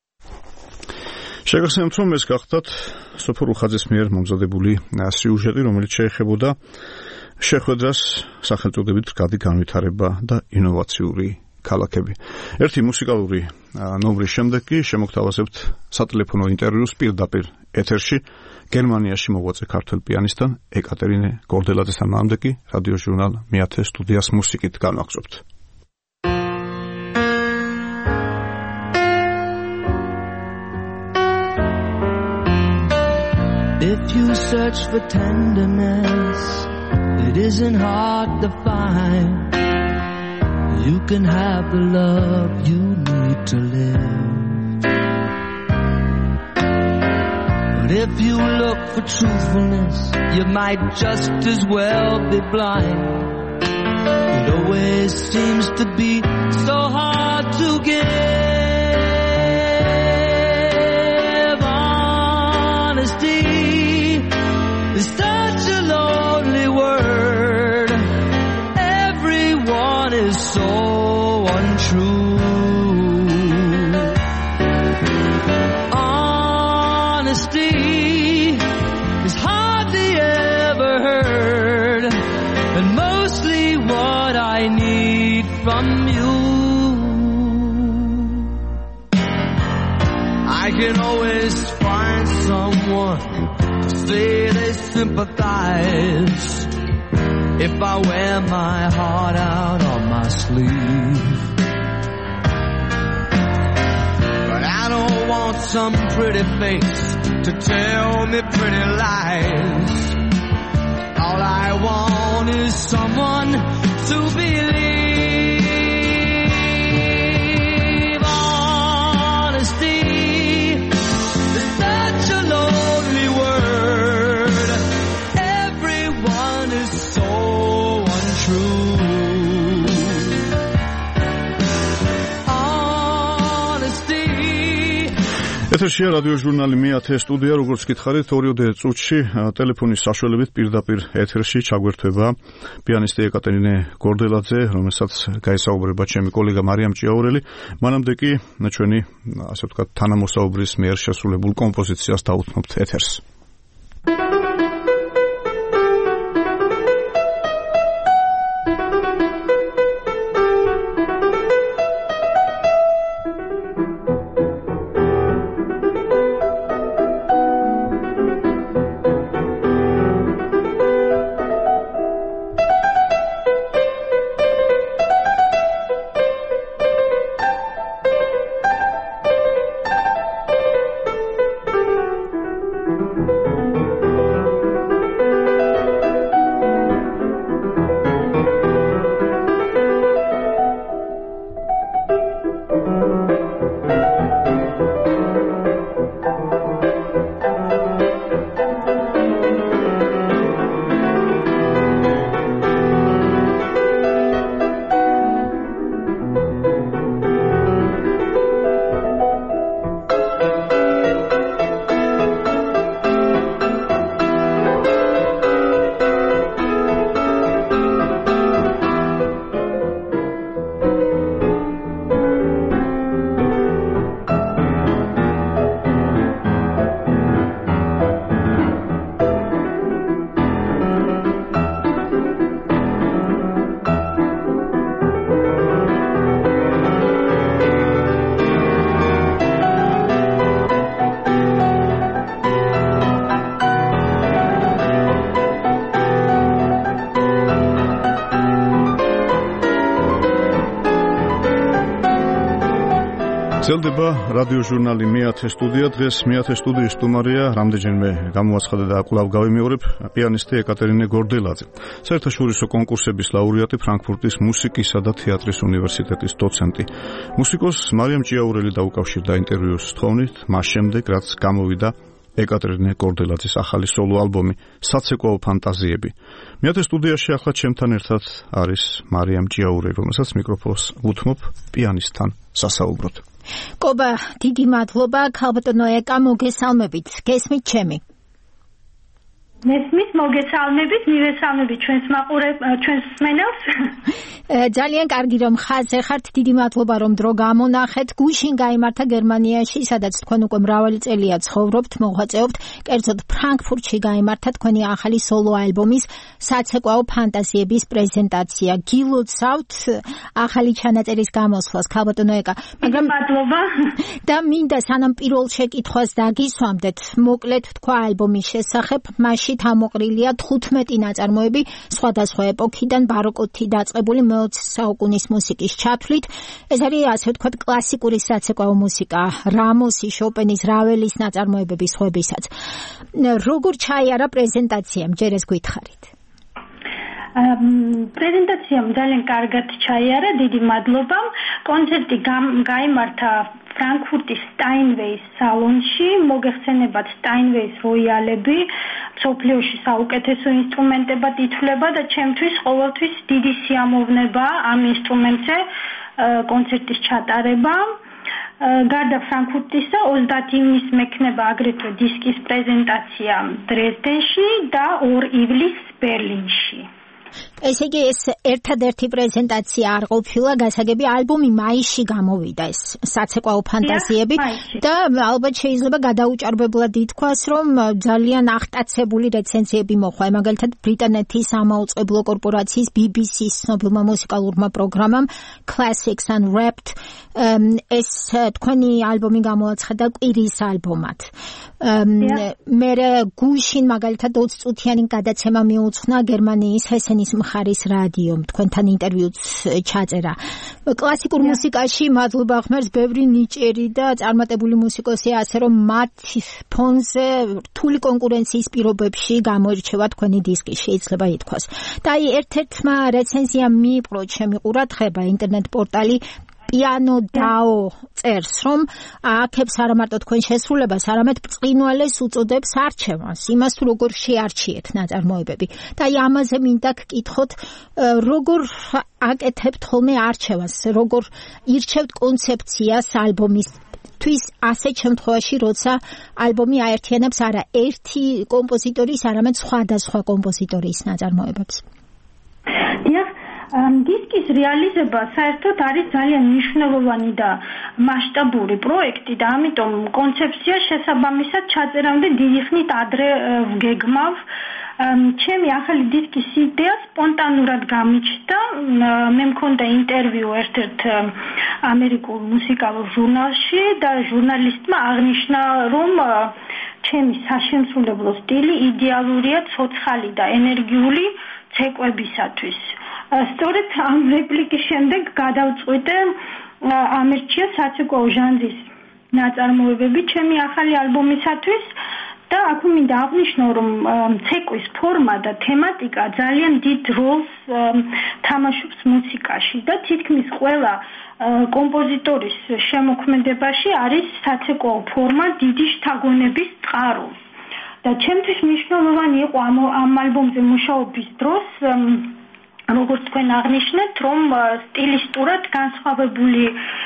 შეგახსენებთ, რომ ეს გახდათ სოფო რუხაძის მიერ მომზადებული სიუჟეტი, რომელიც შეეხებოდა შეხვედრას სახელწოდებით „გადი განვითარება და ინოვაციური ქალაქები“. ერთი მუსიკალური ნომრის შემდეგ კი შემოგთავაზებთ სატელეფონო ინტერვიუს პირდაპირ ეთერში გერმანიაში მოღვაწე ქართველ პიანისტთან ეკატერინე გორდელაძესთან. მანამდე კი რადიო ჟურნალ მეათე სტუდიას მუსიკით განვაგრძობთ. If you search for tenderness, it isn't hard to find. You can have the love you need to live. But if you look for truthfulness, you might just as well be blind. It always seems to be so hard to give. Honesty is such a lonely word. Everyone is so untrue. Honesty is hardly ever heard, and mostly what I need from you. I can always find someone to say they sympathize if I wear my heart out on my sleeve. But I don't want some pretty face to tell me pretty lies. All I want is someone to believe. Honesty is such a lonely word. Everyone is so untrue. Honesty. ეთერშია რადიო ჟურნალი მეათე სტუდია, როგორც გითხარით, ორიოდე წუთში ტელეფონის საშუალებით პირდაპირ ეთერში ჩაგვერთვება პიანისტი ეკატერინე გორდელაძე, რომელსაც გაესაუბრება ჩემი კოლეგა მარიამ ჭიაურელი. მანამდე კი ჩვენი, ასე ვთქვათ, თანამოსაუბრის მიერ შესრულებულ კომპოზიციას დაუთმობთ ეთერს. გრძელდება რადიო ჟურნალი მეათე სტუდია. დღეს მეათე სტუდიის სტუმარია, რამდენჯერმე გამოაცხადა და კვლავ გავიმეორებ, პიანისტი ეკატერინე გორდელაძე. საერთაშორისო კონკურსების ლაურეატი, ფრანკფურტის მუსიკისა და თეატრის უნივერსიტეტის დოცენტი. მუსიკოს მარიამ ჭიაურელი დაუკავშირდა ინტერვიუს თხოვნით, მას შემდეგ, რაც გამოვიდა ეკატერინე გორდელაძის ახალი სოლო ალბომი საცეკვაო ფანტაზიები. მეათე სტუდიაში ახლა ჩემთან ერთად არის მარიამ ჭიაურელი, რომელსაც მიკროფონს უთმობ პიანისტთან სასაუბროთ. კობა, დიდი მადლობა, ქალბატონო ეკა, მოგესალმებით. გესმით ჩემი? მესმის, მოგესალმებით, მივესალმებით ჩვენს მაყურებ ჩვენს მსმენელს. ძალიან კარგი რომ ხაზზე ხართ, დიდი მადლობა რომ დრო გამონახეთ. გუშინ გაიმართა გერმანიაში, სადაც თქვენ უკვე მრავალი წელია ცხოვრობთ, მოღვაწეობთ, კერძოდ ფრანკფურტში გაიმართა თქვენი ახალი სოლო ალბომის საცეკვაო ფანტაზიების პრეზენტაცია. გილოცავთ ახალი ჩანაწერის გამოსვლას, ქალბატონო ეკა. მაგრამ მადლობა. და მინდა სანამ პირველ შეკითხვას დაგისვამდეთ, მოკლედ თქვა ალბომის შესახებ, მაშინ ამოყრილია თხუთმეტი ნაწარმოები სხვადასხვა ეპოქიდან ბაროკოთი დაწყებული მეოცე საუკუნის მუსიკის ჩათვლით. ეს არის ასე ვთქვათ კლასიკური საცეკვაო მუსიკა, რამოსი, შოპენის, რაველის ნაწარმოებების ხვებისაც. როგორ ჩაიარა პრეზენტაციამ, ჯერ ეს გითხარით? პრეზენტაციამ ძალიან კარგად ჩაიარა, დიდი მადლობა. კონცერტი გაიმართა ფრანკფურტის სტაინვეის სალონში, მოგეხსენებათ სტაინვეის როიალები, მსოფლიოში საუკეთესო ინსტრუმენტებად ითვლება და ჩემთვის ყოველთვის დიდი სიამოვნება ამ ინსტრუმენტზე კონცერტის ჩატარება. გარდა ფრანკფურტისა, ოცდაათი ივნისს მექნება აგრეთვე დისკის პრეზენტაცია დრეზდენში და ორი ივლისს ბერლინში. ესე იგი ეს ერთადერთი პრეზენტაცია არ ყოფილა, გასაგები ალბომი მაისში გამოვიდა, ეს საცეკვაო ფანტაზიები და ალბათ შეიძლება გადაუჭარბებლად ითქვას, რომ ძალიან აღტაცებული რეცენზიები მოჰყვა, მაგალითად ბრიტანეთის ამაუწყებლო კორპორაციის ბი ბი სის ცნობილმა მუსიკალურმა პროგრამამ Classics Unwrapped ეს თქვენი ალბომი გამოაცხადა კვირის ალბომად. მე გუშინ მაგალითად ოცი წუთიანი გადაცემა მიუძღვნა გერმანიის ჰესენის მხარის რადიომ, თქვენთან ინტერვიუც ჩაწერა. კლასიკურ მუსიკაში მადლობა ღმერთს ბევრი ნიჭიერი და წარმატებული მუსიკოსია, ასე რომ მათ ფონზე რთული კონკურენციის პირობებში გამოირჩევა თქვენი დისკი, შეიძლება ითქვას. და აი ერთ-ერთმა რეცენზიამ მიიპყრო ჩემი ყურადღება ინტერნეტ პორტალი Piano Dao წერს, რომ ააქებს არა მარტო თქვენ შესრულებას, არამედ ბრწყინვალეს უწოდებს არჩევანს, იმას თუ როგორ შეარჩიეთ ნაწარმოებები. და აი ამაზე მინდა გკითხოთ, როგორ აკეთებთ ხოლმე არჩევანს, როგორ ირჩევთ კონცეფციას ალბომის თვის ასეთ შემთხვევაში, როცა ალბომი აერთიანებს არა ერთი კომპოზიტორის, არამედ სხვადასხვა კომპოზიტორის ნაწარმოებებს. დიახ, დისკის რეალიზება საერთოდ არის ძალიან მნიშვნელოვანი და მასშტაბური პროექტი და ამიტომ კონცეფცია შესაბამისად ჩაწერამდე დიდი ხნით ადრე ვგეგმავ. ჩემი ახალი დისკის იდეა სპონტანურად გამიჩნდა. მე მქონდა ინტერვიუ ერთ-ერთ ამერიკულ მუსიკალურ ჟურნალში და ჟურნალისტმა აღნიშნა, რომ ჩემი სასშემსრულებლო სტილი იდეალურია ცოცხალი და ენერგიული ცეკვებისათვის. სწორედ ამ რეპლიკის შემდეგ გადავწყვიტე ამერჩია საცეკვაო ჟანრის ნაწარმოებები ჩემი ახალი ალბომისათვის და აქვე მინდა აღნიშნო, რომ ცეკვის ფორმა და თემატიკა ძალიან დიდ როლს თამაშობს მუსიკაში და თითქმის ყველა კომპოზიტორის შემოქმედებაში არის საცეკვაო ფორმა დიდი შთაგონების წყარო. და ჩემთვის მნიშვნელოვანი იყო ამ ალბომზე მუშაობის დროს, როგორც თქვენ აღნიშნეთ, რომ სტილისტურად განსხვავებული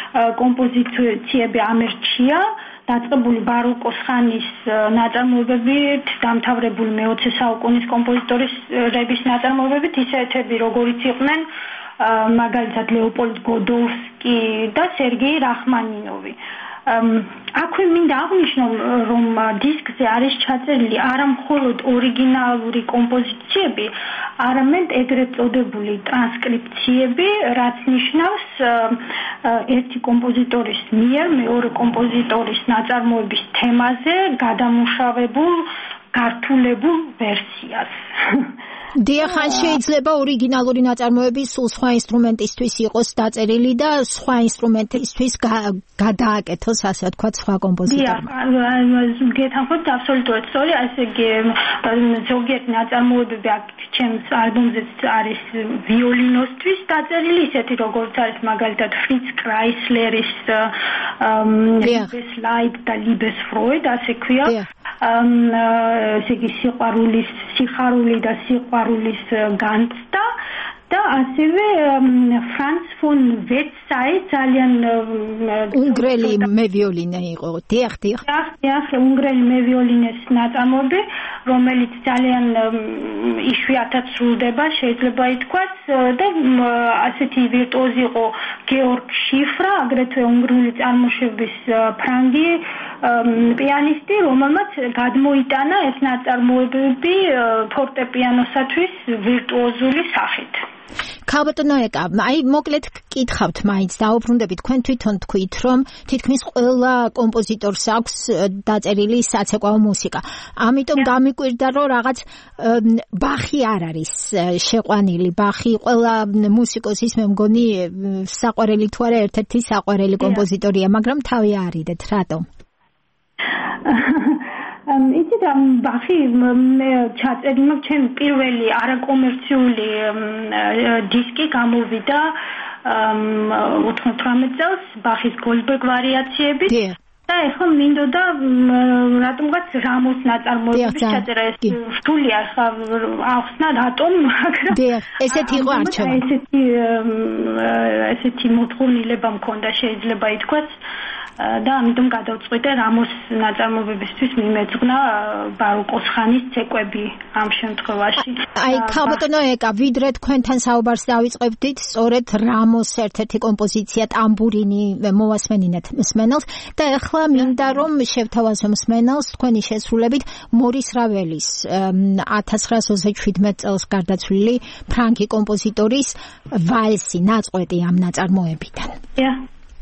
კომპოზიციები ამერჩია, დაწყებული ბაროკოს ხანის ნაწარმოებებით, დამთავრებული მეოცე საუკუნის კომპოზიტორების ნაწარმოებებით, ისეთები, როგორიც იყვნენ მაგალითად ლეოპოლდ გოდოვსკი და სერგეი რახმანინოვი. აქვე მინდა აღნიშნო, რომ დისკზე არის ჩაწერილი არა მხოლოდ ორიგინალური კომპოზიციები, არამედ ეგრეთ წოდებული ტრანსკრიფციები, რაც ნიშნავს ერთი კომპოზიტორის მიერ მეორე კომპოზიტორის ნაწარმოების თემაზე გადამუშავებულ, გართულებულ ვერსიას. დიახ, ან შეიძლება ორიგინალური ნაწარმოები სულ სხვა ინსტრუმენტისთვის იყოს დაწერილი და სხვა ინსტრუმენტისთვის გადააკეთოს, ასე ვთქვათ, სხვა კომპოზიტორმა. დიახ, გეთანხმებით აბსოლუტურად სწორი, ასე იგი ზოგიერთ ნაწარმოებები აქ ჩემს ალბომზეც არის ვიოლინოსთვის დაწერილი, ისეთი როგორც არის მაგალითად ფრიც კრაისლერის Liebesleid და Liebesfreude, ასე ქვია. ესე იგი სიყვარულის სიხარული და სიყვარულის განცდა და ასევე ფრანც ფონ ვეტსაი ძალიან უნგრელი მევიოლინე იყო. დიახ, დიახ. დიახ, უნგრელი მევიოლინეს ნაწარმოები, რომელიც ძალიან იშვიათად სრულდება, შეიძლება ითქვას და ასეთი ვირტუოზი იყო გეორგ შიფრა, აგრეთვე უნგრული წარმოშობის ფრანგი პიანისტი, რომელმაც გადმოიტანა ეს ნაწარმოებები ფორტეპიანოსათვის ვირტუოზული სახით. ქალბატონო ეკა, აი მოკლედ გკითხავთ მაინც, დაუბრუნდებით, თქვენ თვითონ თქვით, რომ თითქმის ყველა კომპოზიტორს აქვს დაწერილი საცეკვაო მუსიკა. ამიტომ გამიკვირდა, რომ რაღაც ბახი არ არის შეყვანილი. ბახი ყველა მუსიკოსის მე მგონი საყვარელი თუ არა ერთ-ერთი საყვარელი კომპოზიტორია, მაგრამ თავი არიდეთ, რატომ? იცით, ბახი მე ჩაწერილი მაქვს ჩემი პირველი არაკომერციული დისკი გამოვიდა ოთხმოცდაოთხ წელს, ბახის გოლდბერგ ვარიაციები. და ეხლა მინდოდა რატომღაც რამოს ნაწარმოებების ჩაწერა, ეს რთულია ხა ახსნა რატომ, მაგრამ ესეთი იყო არჩევა. ესეთი ესეთი მოთხოვნილება მქონდა, შეიძლება ითქვას. და ამიტომ გადავწყვიტე რამოს ნაწარმოებებისთვის მიმეძღვნა ბაროკოს ხანის ცეკვები ამ შემთხვევაში. აი, ქალბატონო ეკა, ვიდრე თქვენთან საუბარს დავიწყებდით, სწორედ რამოს ერთ-ერთი კომპოზიცია ტამბურინი მოვასმენინეთ მსმენელს და ეხლა მინდა რომ შევთავაზო მსმენელს თქვენი შესრულებით მორის რაველის ათას ცხრაასი ოცდაშვიდმეტ წელს გარდაცვლილი ფრანგი კომპოზიტორის ვალსი, ნაწყვეტი ამ ნაწარმოებიდან. Ja.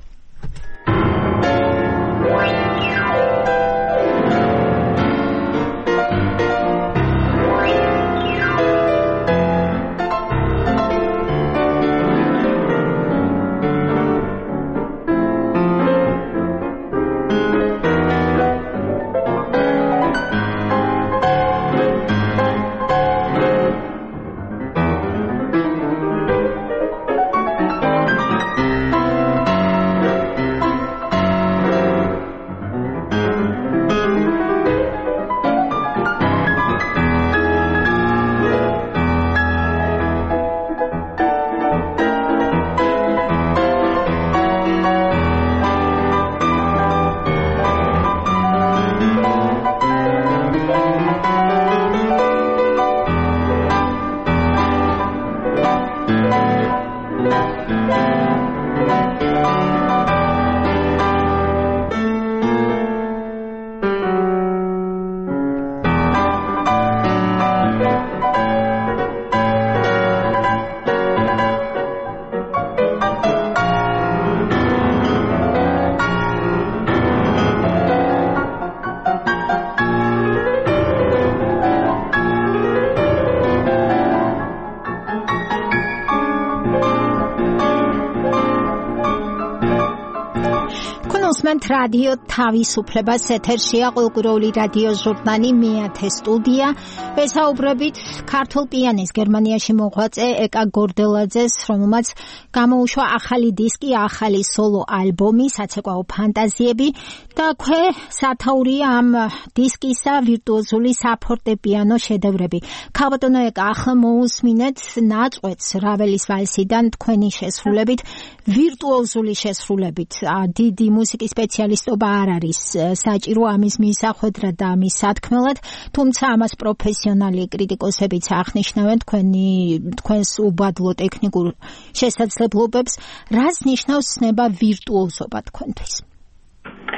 რადიო თავისუფლებას ეთერშია ყოველკვირეული რადიო ჟურნალი მეათე სტუდია. ვესაუბრებით ქართულ პიანის გერმანიაში მოღვაწე ეკა გორდელაძეს, რომელმაც გამოუშვა ახალი დისკი, ახალი სოლო ალბომი, საცეკვაო ფანტაზიები და ქვე სათაურია ამ დისკისა ვირტუოზული საფორტეპიანო შედევრები. ქალბატონო ეკა, ახლა მოусმინეთ ნაწყვეტს რაველის ვალსიდან თქვენი შესრულებით, ვირტუოზული შესრულებით. დიდი მუსიკის სპეციალისტობა არ არის საჭირო ამის მისახვედრად და ამის სათქმელად, თუმცა ამას პროფესიონალი კრიტიკოსებიც აღნიშნავენ თქვენი თქვენს უბადლო ტექნიკურ შესაძლებლობებს. რას ნიშნავს ცნება ვირტუოზობა თქვენთვის?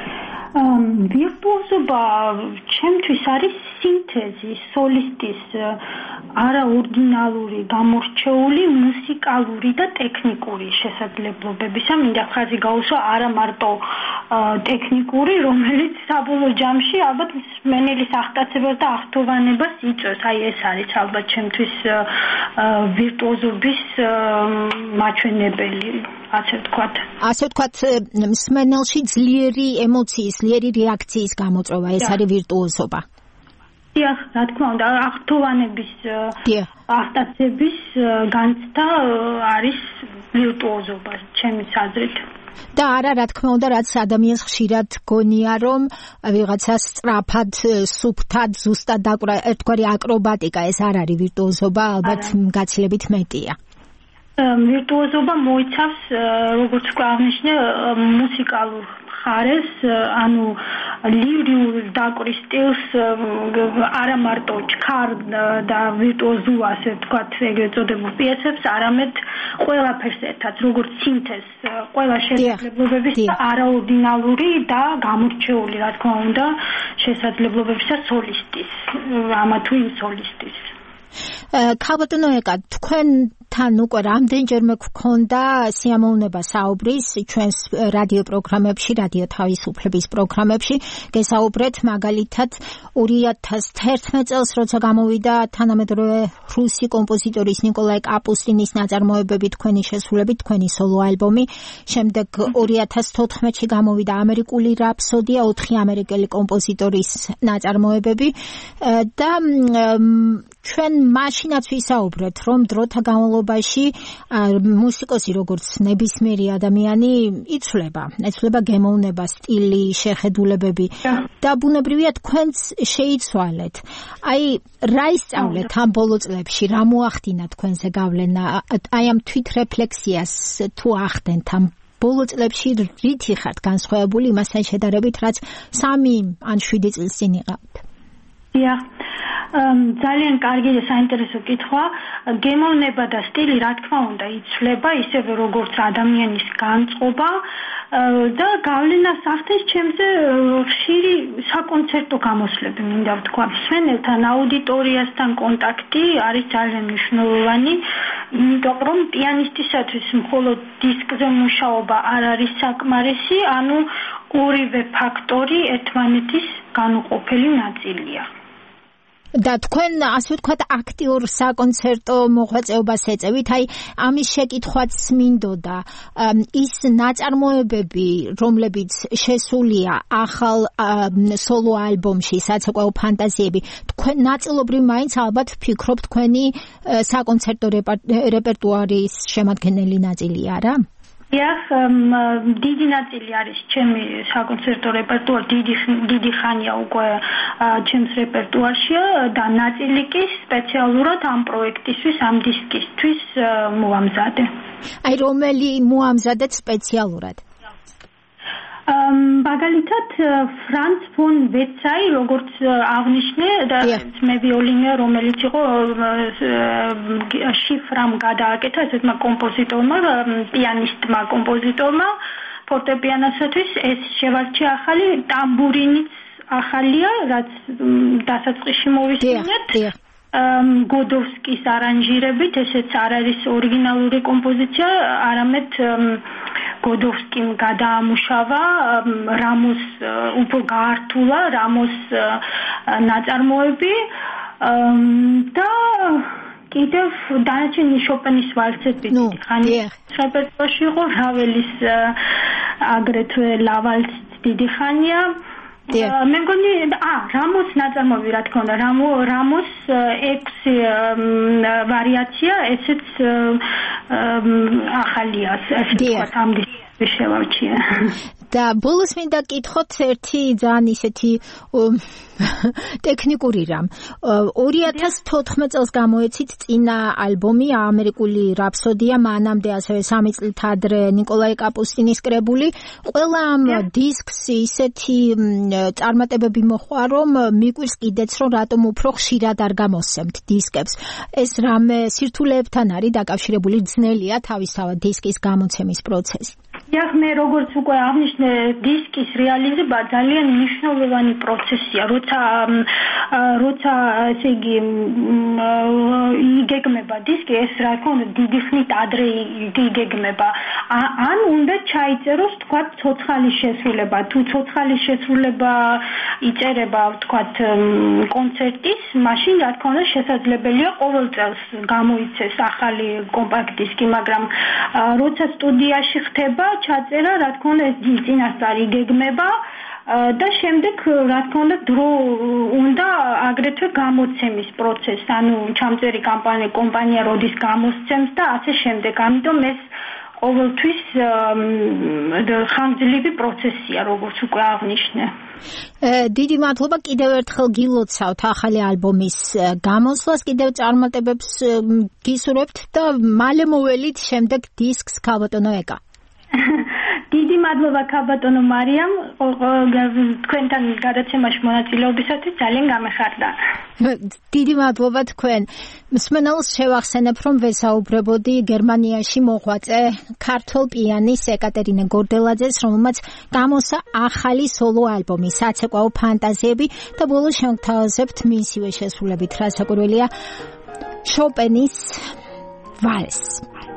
ვირტუოზობა ჩემთვის არის სინთეზი სოლისტის არაორდინალური გამორჩეული მუსიკალური და ტექნიკური შესაძლებლობებისა. მინდა ხაზი გაუსვა არა მარტო ტექნიკური, რომელიც საბოლოო ჯამში ალბათ მსმენელის აღტაცებას და აღთოვანებას იწვევს. აი ეს არის ალბათ ჩემთვის ვირტუოზობის მაჩვენებელი. ასე ვთქვათ. ასე ვთქვათ, მსმენელში ძლიერი ემოციის, ძლიერი რეაქციის გამოწვევა, ეს არის ვირტუოზობა. დიახ, რა თქმა უნდა, აღთოვანების აღტაცების განცდა არის ვირტუოზობა, ჩემი აზრით. და არა, რა თქმა უნდა, რაც ადამიანს ხშირად გონია, რომ ვიღაცა სწრაფად, სუფთად, ზუსტად დაკვრა, ერთგვარი აკრობატიკა, ეს არ არის ვირტუოზობა, ალბათ გაცილებით მეტია. ვირტუოზობა მოიცავს, როგორც აღნიშნე, მუსიკალურ ხარეს, ანუ ლირიულ დაკვრის სტილს, არა მარტო ჩქარ და ვირტუოზულ, ასე ვთქვათ, ეგრეთ წოდებულ პიესებს, არამედ ყველაფერს ერთად, როგორც სინთეზს, ყველა შესაძლებლობების არაორდინალური და გამორჩეული, რა თქმა უნდა, შესაძლებლობებისა სოლისტის, ამა თუ იმ სოლისტის. ქალბატონო ეკა, თქვენთან უკვე რამდენჯერმე გქონდა სიამოვნება საუბრის ჩვენს რადიო პროგრამებში, რადიო თავისუფლების პროგრამებში, გესაუბრეთ მაგალითად ორი ათას თერთმეტ წელს, როცა გამოვიდა თანამედროვე რუსი კომპოზიტორის ნიკოლაი კაპუსტინის ნაწარმოებები, თქვენი შესრულებით, თქვენი სოლო ალბომი, შემდეგ ორი ათას თოთხმეტში გამოვიდა ამერიკული რაფსოდია, ოთხი ამერიკელი კომპოზიტორის ნაწარმოებები და ჩვენ მაშინაც ვისაუბრეთ, რომ დროთა განმავლობაში მუსიკოსი როგორც ნებისმიერი ადამიანი იცვლება, იცვლება გემოვნება, სტილი, შეხედულებები და ბუნებრივია თქვენც შეიცვალეთ. აი, რა ისწავლეთ ამ ბოლო წლებში, რა მოახდინა თქვენზე გავლენა, აი ამ თვითრეფლექსიას თუ ახდენთ ამ ბოლო წლებში რითი ხართ განსხვავებული იმასთან შედარებით, რაც სამი ან შვიდი წლის წინ იყავთ? დიახ. ძალიან კარგი და საინტერესო კითხვა. გემოვნება და სტილი, რა თქმა უნდა, იცვლება, ისევე როგორც ადამიანის განწყობა და გავლენას ახდენს ჩემზე ხშირი საკონცერტო გამოსვლები, მინდა ვთქვა. მსმენელთან, აუდიტორიასთან კონტაქტი არის ძალიან მნიშვნელოვანი, იმიტომ რომ პიანისტისათვის მხოლოდ დისკზე მუშაობა არ არის საკმარისი, ანუ ორივე ფაქტორი ერთმანეთის განუყოფელი ნაწილია. და თქვენ ასე ვთქვათ აქტიურ საკონცერტო მოღვაწეობას ეწევით, აი ამის შეკითხვაც მინდოდა, ის ნაწარმოებები, რომლებიც შესულია ახალ სოლო ალბომში, საცეკვაო ფანტაზიები, თქვენ ნაწილობრივ მაინც ალბათ ვფიქრობ თქვენი საკონცერტო რეპერტუარის შემადგენელი ნაწილია რა? დიახ, დიდი ნაწილი არის ჩემი საკონცერტო რეპერტუარი, დიდი დიდი ხანია უკვე ჩემს რეპერტუარშია და ნაწილი კი სპეციალურად ამ პროექტისთვის, ამ დისკისთვის მოამზადე. აი რომელი მოამზადეთ სპეციალურად? მაგალითად ფრანც ფონ ვეცაი, როგორც აღნიშნე და მე ვიოლინე, რომელიც იყო შიფრამ გადააკეთა ესეთმა კომპოზიტორმა, პიანისტმა კომპოზიტორმა ფორტეპიანოსათვის, ეს შევარჩია ახალი, ტამბურინიც ახალია, რაც დასაწყისში მოვისმინეთ. გოდოვსკის არანჟირებით, ესეც არ არის ორიგინალური კომპოზიცია, არამედ გოდოვსკიმ გადაამუშავა, რამოს უფრო გაართულა, რამოს ნაწარმოები და კიდევ დანარჩენი შოპენის ვალსები ხანი რეპერტუარში იყო, რაველის აგრეთვე ლავალს დიდი ხანია. მე მგონი, ა, რამოს ნაწარმოები, რა თქმა უნდა, რამო რამოს ექვსი ვარიაცია, ესეც ახალია, ასე ვთქვათ, ამ დისკში შევარჩია. და ბოლოს მინდა კითხოთ ერთი ძალიან ისეთი ტექნიკური რამ. ორი ათას თოთხმეტ წელს გამოეცით წინა ალბომი ამერიკული რაფსოდია, მანამდე ასევე სამი წლით ადრე ნიკოლაი კაპუსტინის კრებული. ყველა ამ დისკს ისეთი წარმატებები მოჰყვა, რომ მიკვირს კიდეც, რომ რატომ უფრო ხშირად არ გამოსცემთ დისკებს. ეს რამე სირთულეებთან არის დაკავშირებული, ძნელია თავისთავად დისკის გამოცემის პროცესი? Iar me როგორც უკვე აღნიშნე, დისკის რეალიზება ძალიან მნიშვნელოვანი პროცესია, როცა როცა ესე იგი იგეგმება დისკი, ეს რა თქმა უნდა დიდი ხნით ადრე იგეგმება. ან უნდა ჩაიწეროს თქვა ცოცხალის შესრულება, თუ ცოცხალის შესრულება იწერება თქვა კონცერტის, მაშინ რა თქმა უნდა შესაძლებელია ყოველ წელს გამოიცეს ახალი კომპაქტ დისკი, მაგრამ როცა სტუდიაში ხდება ჩაწერა, რა თქმა უნდა, ეს წინასწარ იგეგმება და შემდეგ რა თქმა უნდა დრო უნდა აგრეთვე გამოცემის პროცესი, ანუ ჩამწერი კამპანია კომპანია როდის გამოსცემს და ასე შემდეგ. ამიტომ ეს ყოველთვის ხანგრძლივი პროცესია, როგორც უკვე აღნიშნე. დიდი მადლობა, კიდევ ერთხელ გილოცავთ ახალი ალბომის გამოსვლას, კიდევ წარმატებებს გისურვებთ და მალე მოველით შემდეგ დისკს ქალბატონო ეკა. დიდი მადლობა ქალბატონო მარიამ, თქვენთან გადაცემაში მონაწილეობისათვის ძალიან გამეხარდა. დიდი მადლობა თქვენ. მსმენელს შევახსენებ, რომ ვესაუბრებოდი გერმანიაში მოღვაწე ქართველ პიანის ეკატერინე გორდელაძეს, რომელმაც გამოსცა ახალი სოლო ალბომი საცეკვაო ფანტაზიები და ბოლოს შევთავაზებთ მისივე შესრულებით, რასაკვირველია შოპენის ვალსი.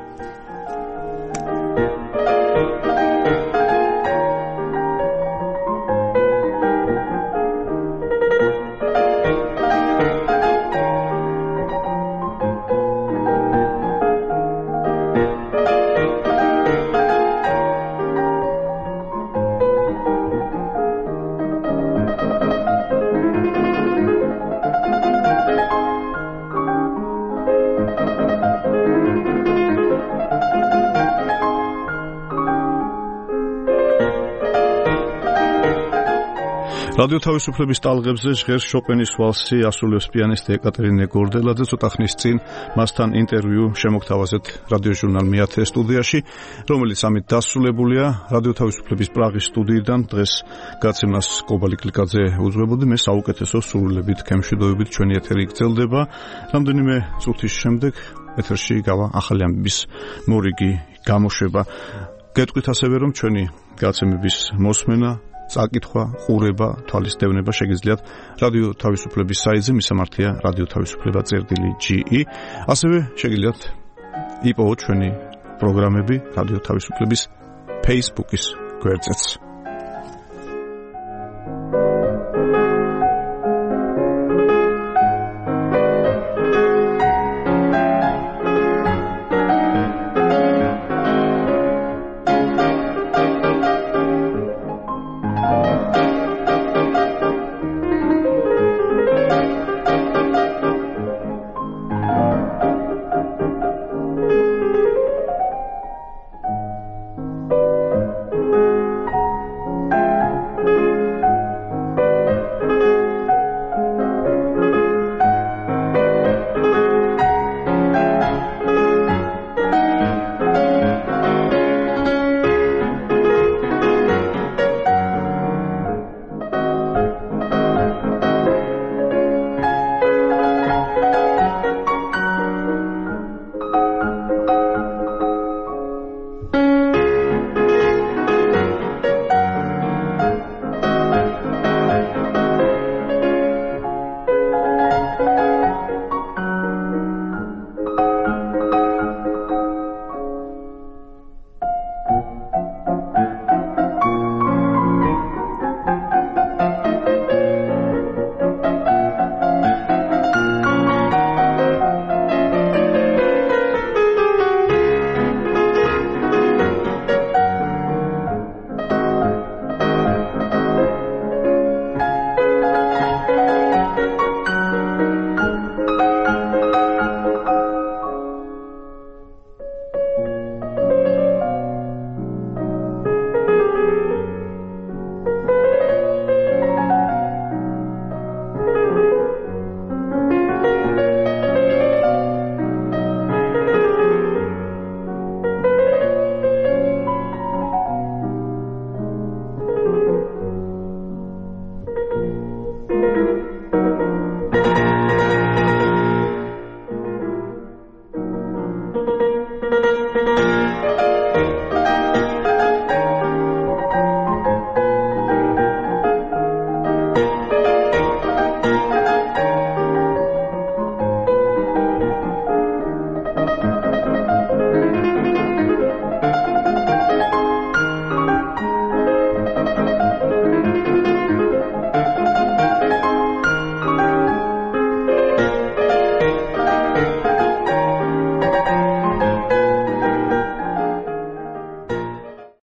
რადიო თავისუფლების ტალღებზე ჟღერს შოპენის ვალსი, ასრულებს პიანისტი ეკატერინე გორდელაძე. ცოტა ხნის წინ მასთან ინტერვიუ შემოგთავაზეთ რადიოჟურნალ მეათე სტუდიაში, რომელიც ამით დასრულებულია. რადიო თავისუფლების პრაღის სტუდიიდან დღეს გაცემას კობალი კლიკაძე უძღვებოდი, მე საუკეთესო სრულებით, ქემშვიდობებით ჩვენი ეთერი გრძელდება. რამდენიმე წუთის შემდეგ ეთერში გავა ახალი ამბების მორიგი გამოშვება. გეტყვით ასევე, რომ ჩვენი გაცემების მოსმენა, წაკითხვა, ყურება, თვალისდევნება შეგიძლიათ რადიო თავისუფლების საიტზე, მისამართია რადიო თავისუფლება წერტილი ჯი ი. ასევე შეგიძლიათ იპოვოთ ჩვენი პროგრამები რადიო თავისუფლების Facebook-ის გვერდზეც.